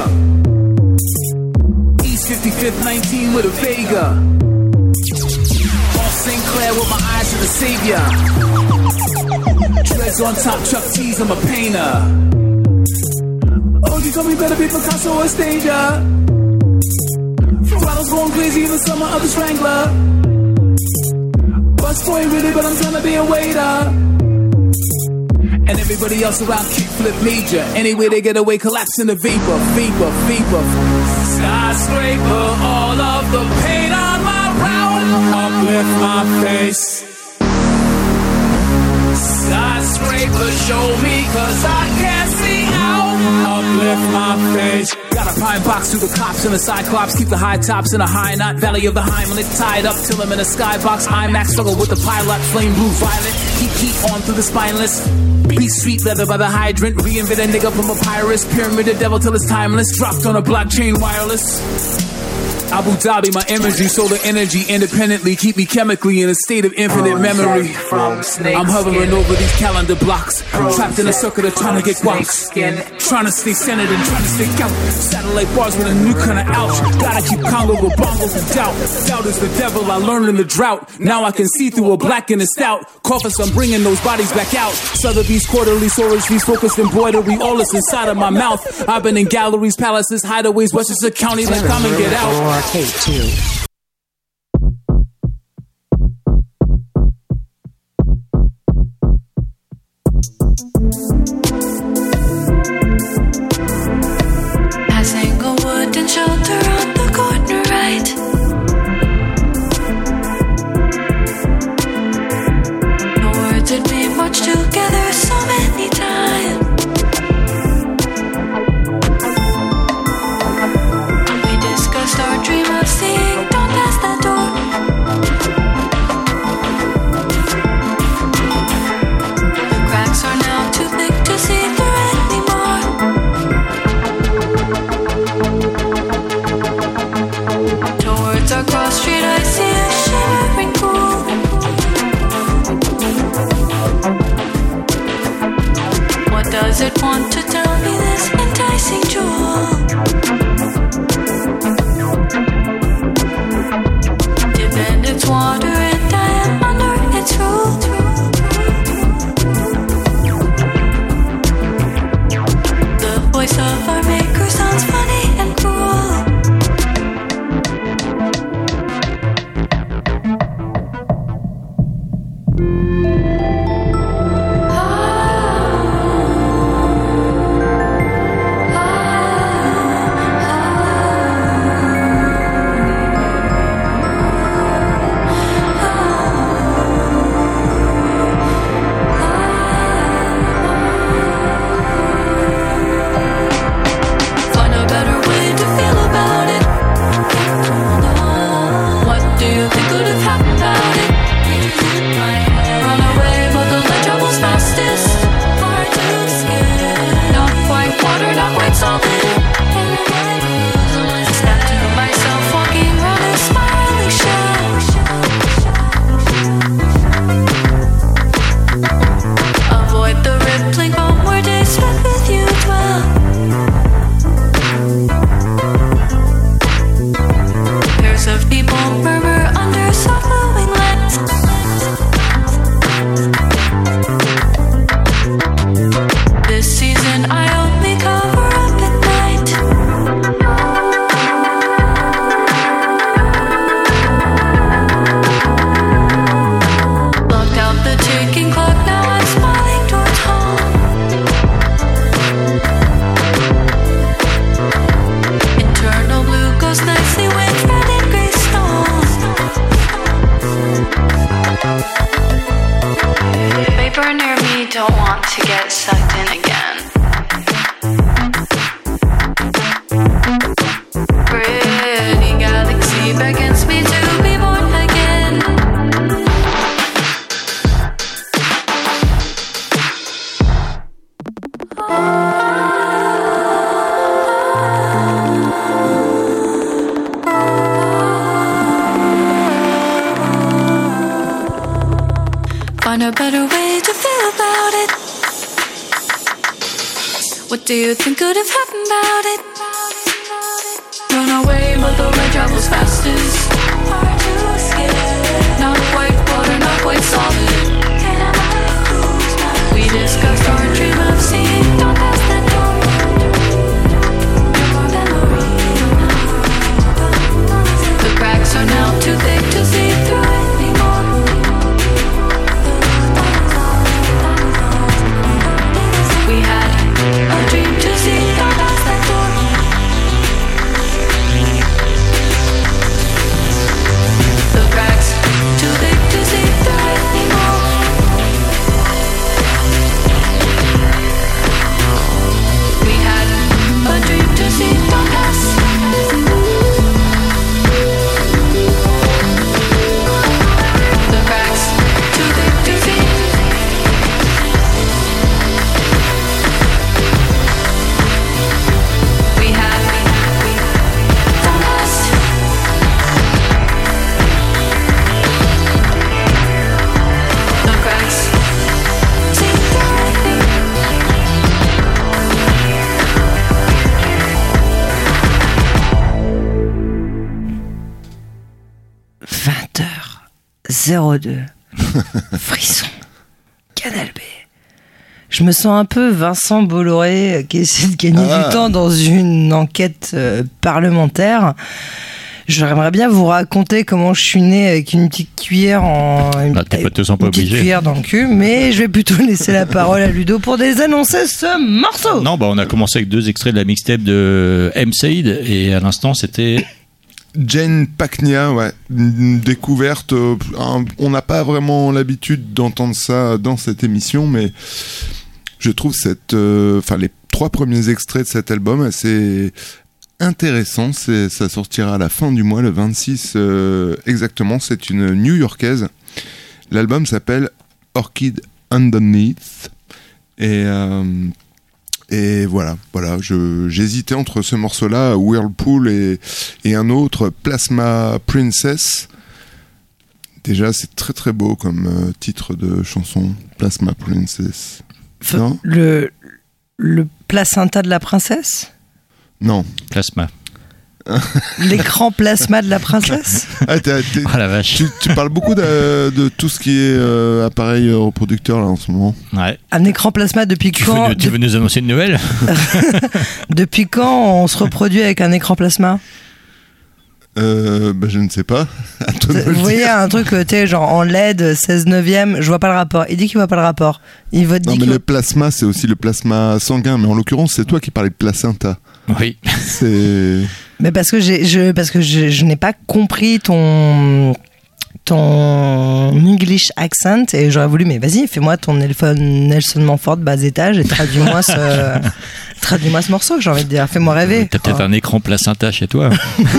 East 55th 19 with a Vega. Off St. Clair with my eyes to the savior. Dreads on top, Chuck T's, I'm a painter. Oh, you told me better be Picasso or Stasia. Ferraro's going crazy in the summer of the Strangler. Busboy ain't really, but I'm trying to be a waiter. And everybody else around kickflip major. Anyway they get away, collapse in the vapor. Skyscraper, all of the paint on my brow. Uplift my face. Skyscraper, show me, cause I can't see out. Uplift my face. Got a pine box through the cops and the cyclops. Keep the high tops in a high knot. Valley of the Heimlich tied up till I'm in a skybox. IMAX struggle with the pilot. Flame blue violet. Keep heat on through the spineless. Beat street leather by the hydrant. Reinvent a nigga from a papyrus. Pyramid the devil till it's timeless. Dropped on a blockchain wireless. Abu Dhabi, my imagery, solar energy, independently keep me chemically in a state of infinite memory. I'm hovering over these calendar blocks, trapped in a circuit of trying to get guacs, trying to stay centered and trying to stay out. Satellite bars with a new kind of ouch. Gotta keep Congo with bongos and doubt. Doubt is the devil, I learned in the drought. Now I can see through a black and a stout. Coffers, I'm bringing those bodies back out. Sotheby's quarterly, Sorage's focused embroidery, all this inside of my mouth. I've been in galleries, palaces, hideaways, Westchester County, like come and get out. Arcade too. Passing a wooden shelter on the corner right. No words would be much together so many times. Our dream of seeing find a better way to feel about it. What do you think could have happened about it? Run away, but the rain travels fastest. Hard to escape. Not quite water, not quite solid. We discussed our dream of seeing. Don't pass the door. The cracks are now too thick to see through anymore. We had a dream to see. Don't pass that door. The cracks too thick to see through anymore. We had a dream to see. Don't pass. The cracks too thick to see. We had don't pass. The cracks see through. 20h02. Frisson. Canal B. Je me sens un peu Vincent Bolloré qui essaie de gagner du temps dans une enquête parlementaire. J'aimerais bien vous raconter comment je suis né avec une petite cuillère petite cuillère dans le cul, mais je vais plutôt laisser la parole à Ludo pour désannoncer ce morceau. Non, on a commencé avec 2 extraits de la mixtape de M. Saïd et à l'instant c'était Jane Pacnia, ouais, une découverte. On n'a pas vraiment l'habitude d'entendre ça dans cette émission, mais je trouve les 3 premiers extraits de cet album assez intéressants. Ça sortira à la fin du mois, le 26 exactement. C'est une New-Yorkaise. L'album s'appelle Orchid Underneath et voilà, j'hésitais entre ce morceau-là, Whirlpool, et un autre, Plasma Princess. Déjà, c'est très très beau comme titre de chanson, Plasma Princess. Non ? Le placenta de la princesse ? Non. Plasma. L'écran plasma de la princesse. Oh la vache. Tu parles beaucoup de tout ce qui est appareil reproducteur là en ce moment. Ouais. Un écran plasma depuis quand Tu veux nous annoncer une nouvelle? Depuis quand on se reproduit avec un écran plasma? Je ne sais pas. Vous voyez un truc, genre en LED, 16/9, je vois pas le rapport. Il dit qu'il voit pas le rapport. Le plasma, c'est aussi le plasma sanguin, mais en l'occurrence, c'est toi qui parlais de placenta. Oui. Mais parce que je n'ai pas compris ton English accent et j'aurais voulu, mais vas-y, fais-moi ton Nelson Manford bas étage et traduis-moi ce morceau, j'ai envie de dire, fais-moi rêver. T'as peut-être un écran placenta chez toi.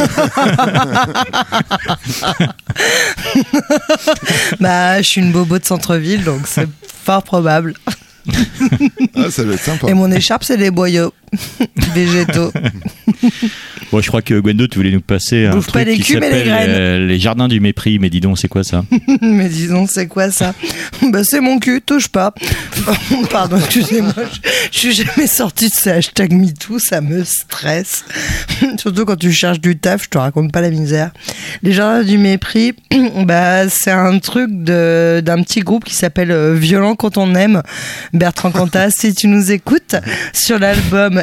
Je suis une bobo de centre-ville, donc c'est fort probable. Ça va être sympa. Et mon écharpe, c'est des boyaux végétaux. Bon, je crois que Gwendo, tu voulais nous passer un truc qui s'appelle les Jardins du Mépris, mais dis donc, c'est quoi ça? Mais dis donc, c'est quoi ça? C'est mon cul, touche pas. Pardon, excusez-moi, je suis jamais sortie de ce hashtag MeToo, ça me stresse. Surtout quand tu cherches du taf, je te raconte pas la misère. Les Jardins du Mépris, c'est un truc d'un petit groupe qui s'appelle Violent quand on aime. Bertrand Cantat, si tu nous écoutes, sur l'album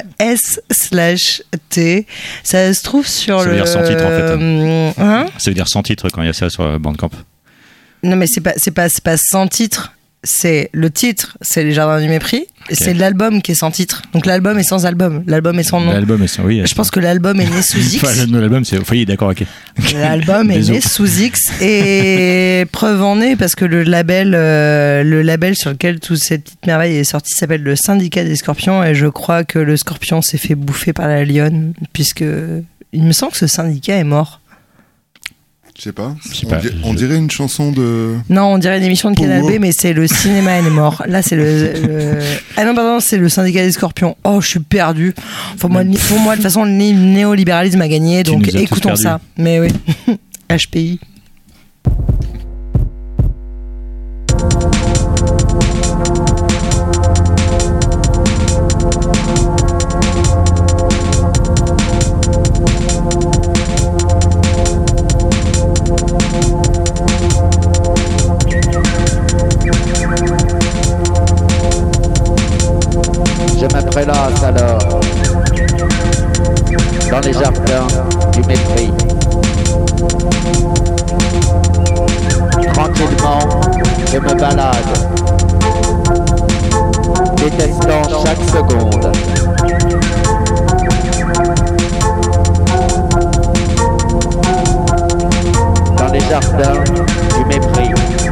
S/T, ça se trouve sur ça veut dire sans titre en fait. Hein, ça veut dire sans titre quand il y a ça sur Bandcamp. Non mais c'est pas sans titre. C'est le titre, c'est Les Jardins du Mépris. Okay. C'est l'album qui est sans titre. Donc l'album est sans album. L'album est sans nom. L'album est sans, oui. Je pense que l'album est né sous X. L'album, c'est. Oui, d'accord, ok. L'album est né sous X et preuve en est parce que le label sur lequel toute cette petite merveille est sortie s'appelle le Syndicat des Scorpions et je crois que le Scorpion s'est fait bouffer par la lionne puisque il me semble que ce syndicat est mort. Je sais pas. On dirait une chanson de... Non, on dirait une émission de Canal B, mais c'est le cinéma est mort. Là, c'est Ah non, pardon, c'est le Syndicat des Scorpions. Oh, je suis perdu. Pour moi, de toute façon, le néolibéralisme a gagné, donc écoutons ça. Mais oui. HPI. du mépris. Tranquillement, je me balade, détestant chaque seconde. Dans les jardins du mépris.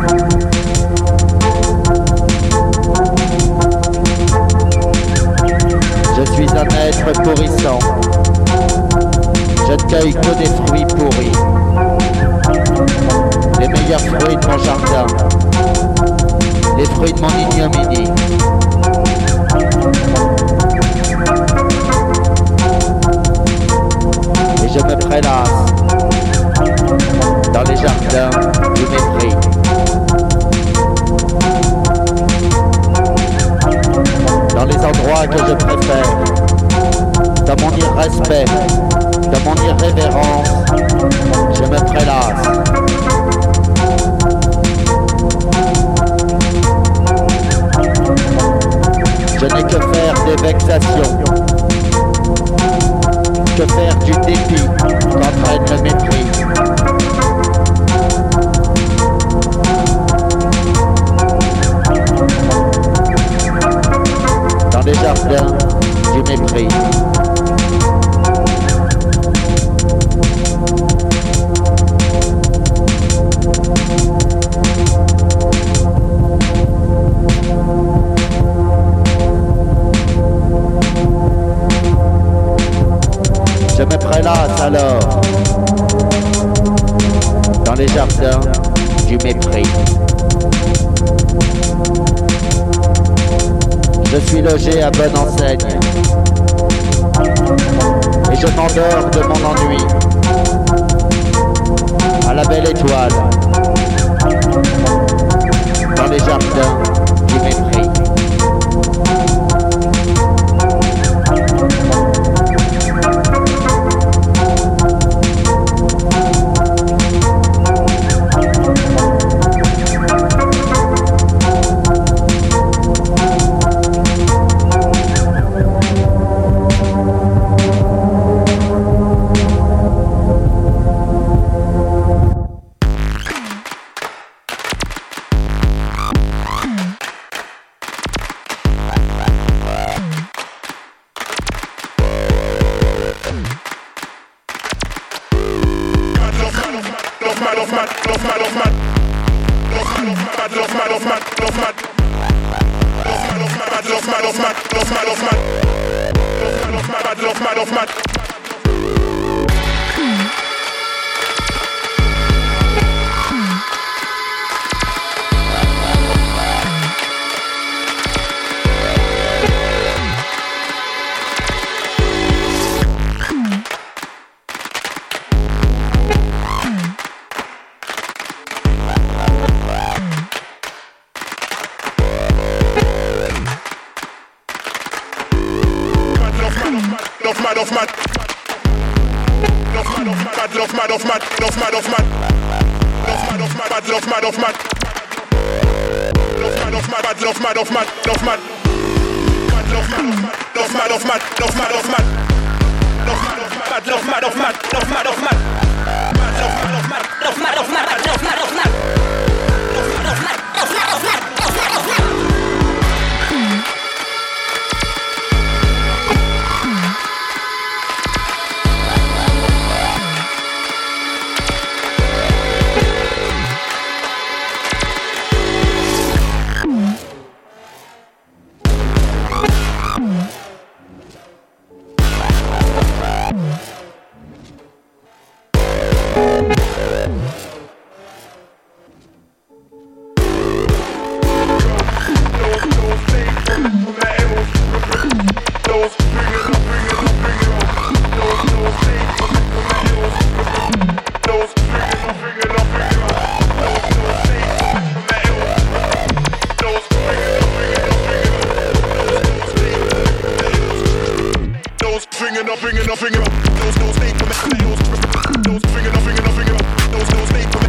Je suis un être pourrissant. Je ne cueille que des fruits pourris. Les meilleurs fruits de mon jardin. Les fruits de mon ignominie. Et je me prélasse dans les jardins du mépris. Dans les endroits que je préfère, dans mon irrespect, dans mon irrévérence, je me prélasse. Je n'ai que faire des vexations, que faire du dépit qu'entraîne le mépris. Dans les jardins du mépris. Je me prélasse alors dans les jardins du mépris. Je suis logé à bonne enseigne et je m'endors de mon ennui à la belle étoile dans les jardins du mépris. Bring it up, those stay from those bring it up, those stay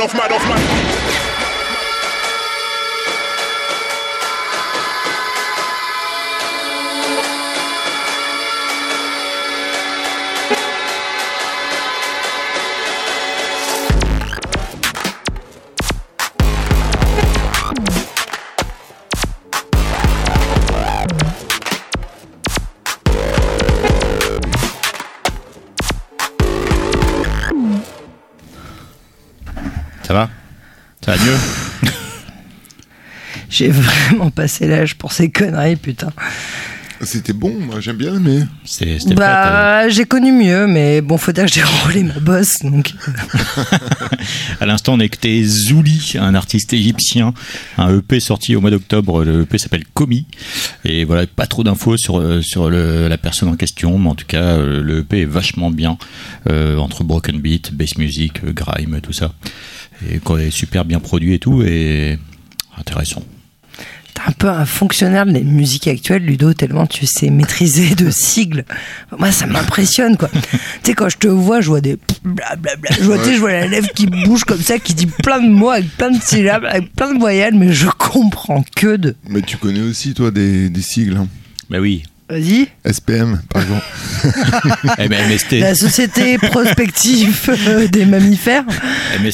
Ça va mieux? J'ai vraiment passé l'âge pour ces conneries, putain. C'était bon, moi j'aime bien, mais... C'était j'ai connu mieux, mais bon, faut dire que j'ai roulé ma bosse, donc... À l'instant, on écoutait Zouli, un artiste égyptien, un EP sorti au mois d'octobre. Le EP s'appelle Komi. Et voilà, pas trop d'infos sur la personne en question, mais en tout cas, le EP est vachement bien, entre broken beat, bass music, grime, tout ça. Et quand il est super bien produit et tout, et intéressant. T'es un peu un fonctionnaire des musiques actuelles, Ludo, tellement tu sais maîtriser de sigles. Moi, ça m'impressionne, quoi. Tu sais, quand je te vois, je vois des blablabla. Je vois la lèvre qui bouge comme ça, qui dit plein de mots avec plein de syllabes, avec plein de voyelles, mais je comprends que de. Mais tu connais aussi, toi, des sigles. Hein. Bah oui. Vas-y. SPM, par exemple. MST. La Société Prospective des Mammifères. MST.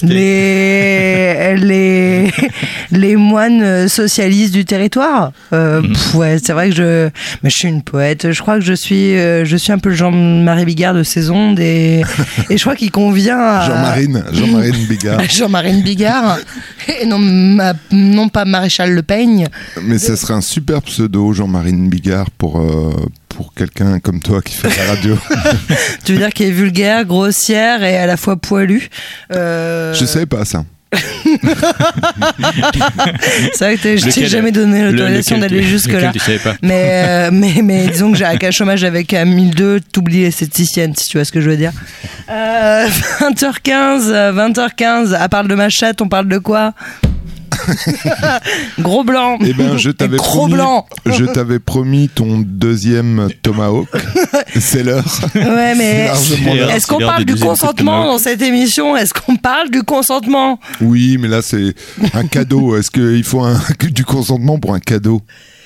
Les moines socialistes du territoire. Ouais, c'est vrai que mais je suis une poète. Je crois que je suis un peu le Jean-Marie Bigard de ces ondes et je crois qu'il convient à... Jean-Marine Bigard. Jean-Marine Bigard. Et non pas Maréchal Le Peigne. Mais ça serait un super pseudo, Jean-Marine Bigard, pour quelqu'un comme toi qui fait la radio. Tu veux dire qu'il est vulgaire, grossière et à la fois poilu. Je savais pas ça. C'est vrai que je t'ai jamais donné l'autorisation d'aller jusque-là. Mais disons que j'ai un cas chômage avec 1002, t'oublies l'esthéticienne, si tu vois ce que je veux dire. 20h15, à part de ma chatte, on parle de quoi? Gros blanc. Eh ben, je t'avais promis ton deuxième Tomahawk. C'est l'heure. Ouais, mais est-ce qu'on parle du consentement dans cette émission? Est-ce qu'on parle du consentement? Oui, mais là c'est un cadeau. Est-ce qu'il faut du consentement pour un cadeau?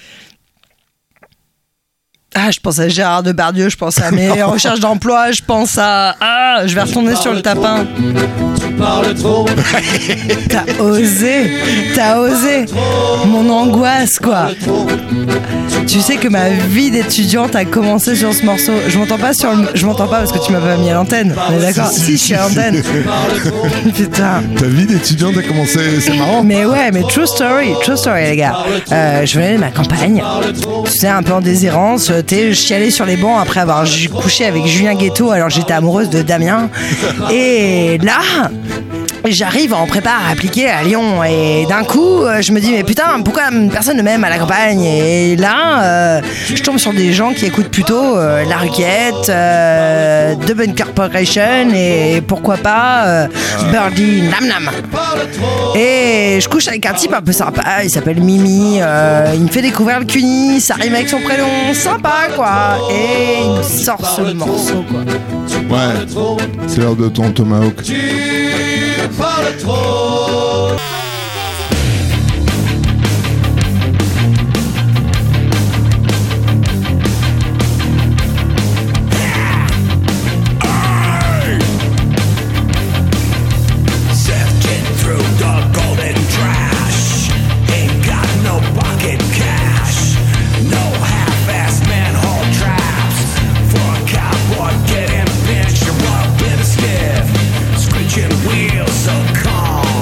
Ah, je pense à Gérard Depardieu, je pense à mes recherches d'emploi, je pense à... Ah, je vais retourner sur le tapin. Tu parles trop. T'as osé. Mon angoisse, quoi. Tu sais que ma vie d'étudiante a commencé sur ce morceau. Je m'entends pas parce que tu m'as pas mis à l'antenne. On est d'accord? Si, je suis à l'antenne. Putain. Ta vie d'étudiante a commencé, c'est marrant. Mais ouais, mais true story, les gars. Je venais de ma campagne. Tu sais, un peu en déshérence. Je chialais sur les bancs après avoir couché avec Julien Guetto alors j'étais amoureuse de Damien. Et là, j'arrive en prépa à appliquer à Lyon et d'un coup, je me dis mais putain, pourquoi personne ne m'aime à la campagne? Et là, je tombe sur des gens qui écoutent plutôt La Roquette, The Bun Corporation et pourquoi pas Birdie Nam Nam. Et je couche avec un type un peu sympa, il s'appelle Mimi, il me fait découvrir le CUNY, ça rime avec son prénom, sympa quoi. Et il me sort ce morceau quoi. Ouais, c'est l'heure de ton Tomahawk. Parle trop. Wheels so calm.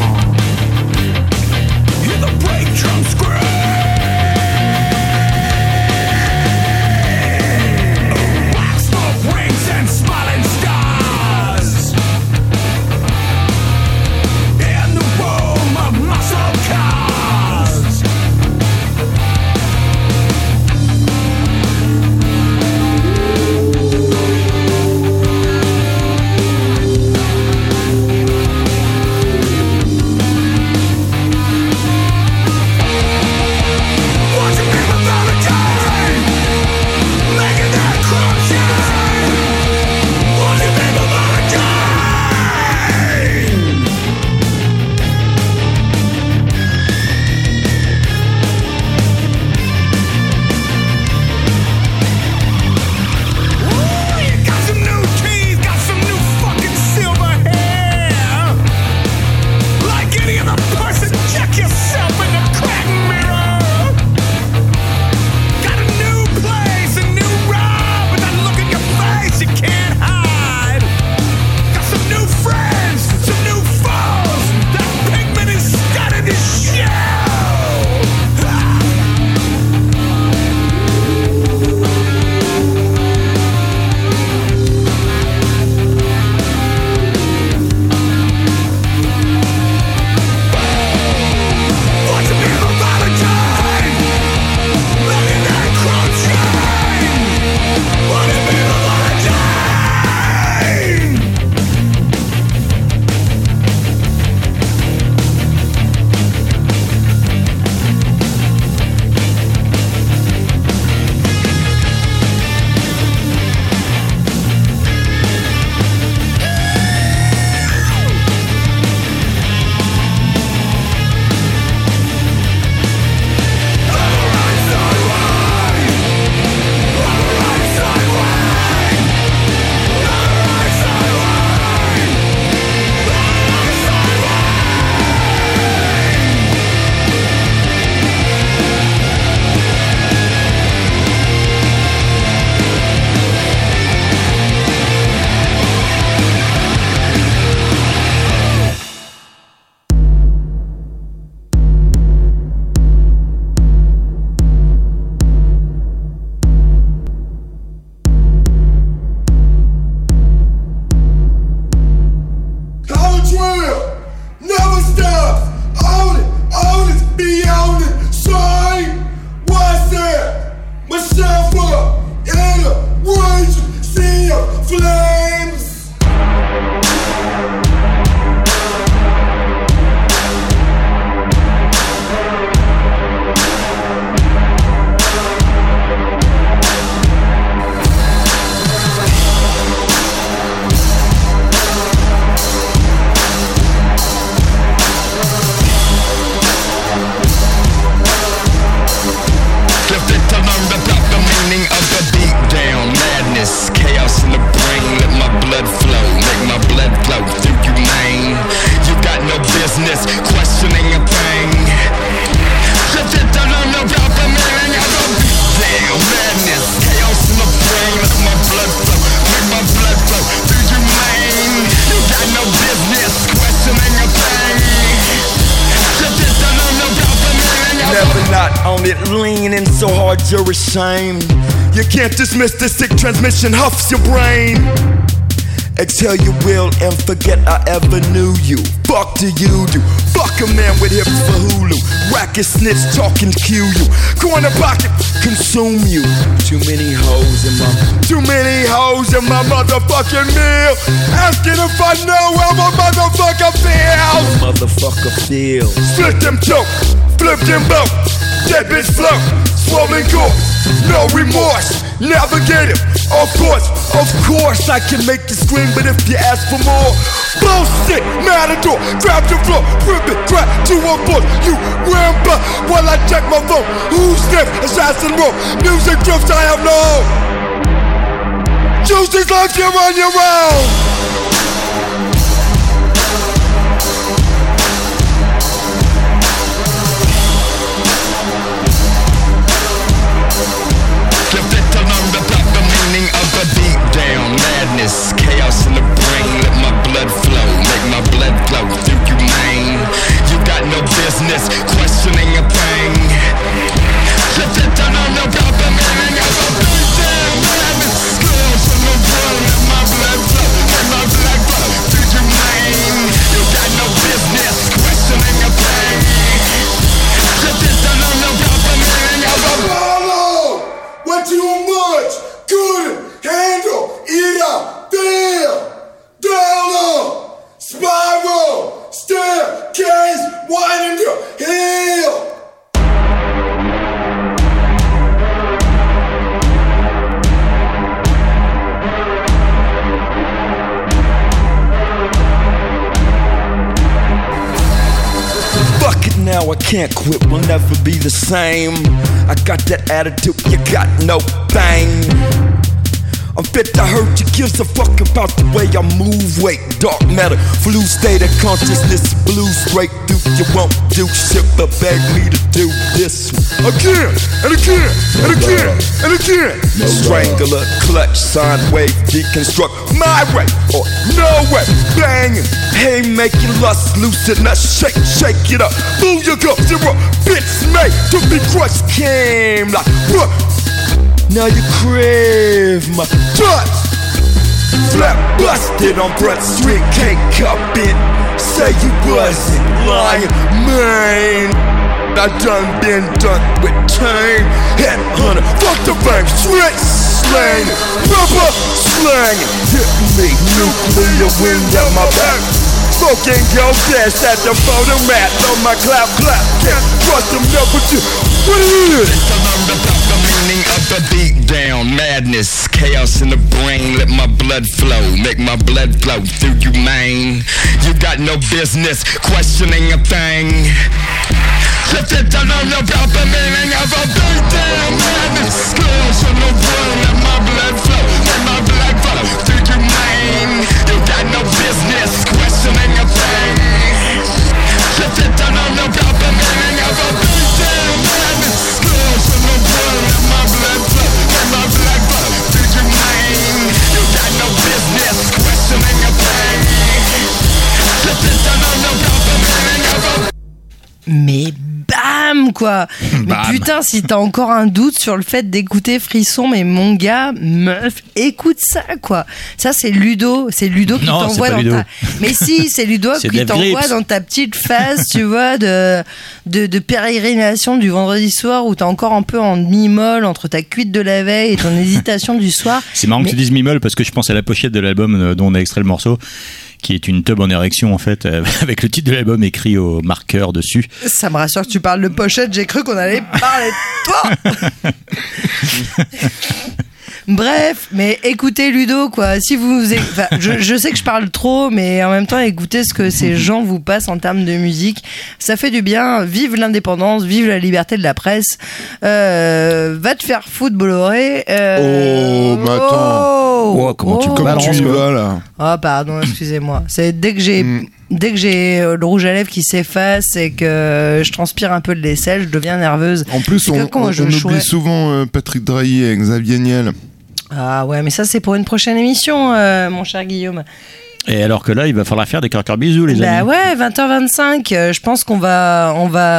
business questioning a thing. Just it to learn about the meaning of a beatdown. Madness, chaos in the brain. Let my blood flow, make my blood flow through your vein. You got no business questioning a thing. Just it to learn about the meaning of Never not on it, leaning so hard you're ashamed. You can't dismiss the sick transmission, huffs your brain. Exhale your will and forget I ever knew you. Fuck do you do? Fuck a man with hips for Hulu. Racket snitch talking cue you. Corner pocket consume you. Too many hoes in my motherfucking meal. Asking if I know how my motherfucker feels. Motherfucker feels. Split them choke, flip them both. Dead bitch flow, swollen corpse, no remorse. Navigate it, of course I can make you scream, but if you ask for more, bullshit, matador, grab your floor, rip it, crack to a foot, you ramble while I check my phone. Who's next? Assassin roll, music drifts I have no. Choose this life, you're on your own. Madness, chaos in the brain. Let my blood flow, make my blood flow through you, man. You got no business questioning a thing. Just it to learn about the meaning of a beatdown. Madness, chaos in the brain. Let my blood flow, make my blood flow through you, man. You got no business questioning a thing. Just it to learn about the meaning of a Follow what too much couldn't handle, eat up, feel, down on, spiral, staircase, winding your heel. Fuck it now, I can't quit, we'll never be the same. I got that attitude, you got no thing. I'm fit to hurt, you gives a fuck about the way I move. Wait, dark matter, flu state of consciousness, blue straight through. You won't do shit but beg me to do this again and again and again and again. Strangler, clutch, sine wave, deconstruct my way or no way. Banging, hey, making lust, loosen us, shake it up. Booyah, zero, bitch made to be crushed. Came like what? Now you crave my touch. Flat busted on Brett Street, can't cup it. Say you wasn't lying, man. I done been done with chain. Headhunter, fuck the bank, straight slang. Rubber slang, hit me, nuclear wind at my back. Smoking go dash at the photo mat on my clap. Can't trust them, never do. What it is? The meaning of the beat down. Madness, chaos in the brain. Let my blood flow, make my blood flow through you, man. You got no business questioning a thing. Just it to learn about the meaning of a beat down. Madness, chaos in the brain. Let my blood flow, make my blood flow through you, man. You got no business questioning a thing. Just it to learn about the meaning of a beat down. Madness, chaos in the brain. Let my blood flow, make my blood flow through you, man. You got no business questioning a thing. Just it to learn about the meaning of a. Mais bam quoi. Mais putain, si t'as encore un doute sur le fait d'écouter Frisson, mais mon gars, meuf, écoute ça quoi. Ça c'est Ludo qui t'envoie dans Ludo. Mais si, c'est Ludo qui t'envoie dans ta petite phase, tu vois, de pérégrination du vendredi soir où t'es encore un peu en demi-molle entre ta cuite de la veille et ton hésitation du soir. C'est marrant que tu dises mi-molle parce que je pense à la pochette de l'album dont on a extrait le morceau, qui est une teub en érection en fait, avec le titre de l'album écrit au marqueur dessus. Ça me rassure que tu parles de pochette, j'ai cru qu'on allait parler de toi. Bref, mais écoutez Ludo quoi, si vous je sais que je parle trop, mais en même temps écoutez ce que ces gens vous passent en termes de musique, ça fait du bien. Vive l'indépendance, vive la liberté de la presse. Va te faire foutre Bolloré. Mais attends. Comment tu vas là? Ah pardon, excusez-moi. C'est dès que j'ai Dès que j'ai le rouge à lèvres qui s'efface et que je transpire un peu de l'aisselle, je deviens nerveuse. En plus, on oublie souvent Patrick Drahi et Xavier Niel. Ah ouais, mais ça c'est pour une prochaine émission, mon cher Guillaume. Et alors que là, il va falloir faire des cœurs bisous, les amis. Bah ouais, 20h25, je pense qu'on va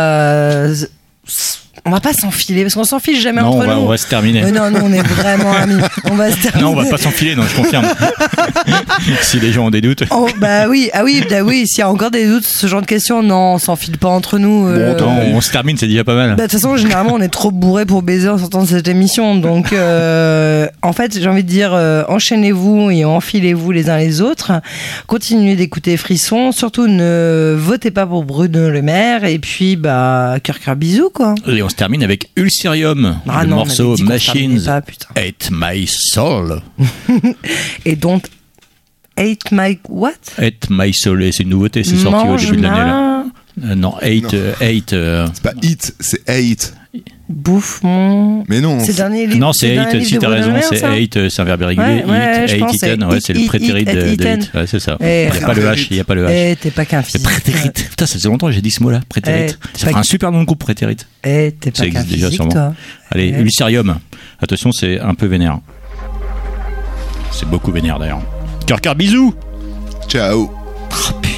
pas s'enfiler parce qu'on s'enfile jamais entre nous. On va se terminer. Non, on est vraiment amis. On va se terminer. Non, on va pas s'enfiler, non, je confirme. Si les gens ont des doutes. Bah oui, s'il y a encore des doutes, ce genre de questions, non, on s'enfile pas entre nous. On se termine, c'est déjà pas mal. De toute façon, généralement, on est trop bourré pour baiser en sortant de cette émission. Donc, en fait, j'ai envie de dire, enchaînez-vous et enfilez-vous les uns les autres. Continuez d'écouter Frisson. Surtout, ne votez pas pour Bruno Le Maire. Et puis, cœur bisous, quoi. Et on se termine avec Ulcerium, le morceau Machines Hate My Soul. Et donc, Hate My what? Hate My Soul, et c'est une nouveauté, c'est sorti au début de l'année. Non, Hate. C'est pas Hit, c'est Hate. Bouffe mon. Mais non. C'est dernier livre. Non, c'est Hate, si t'as raison, c'est Hate, c'est un verbe irrégulier. Hate Eaten, c'est le prétérit de Hate. Ouais, c'est ça. Il n'y a pas le H, t'es pas qu'un fils. Prétérit. Putain, ça faisait longtemps que j'ai dit ce mot-là, prétérit. Ça fera un super nom de groupe, prétérit. T'es pas ça existe déjà sûrement. Toi. Allez, Ulcerium. Attention, c'est un peu vénère. C'est beaucoup vénère d'ailleurs. Cœur, bisous. Ciao. Oh putain.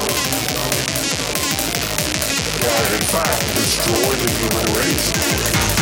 Destroy the human race.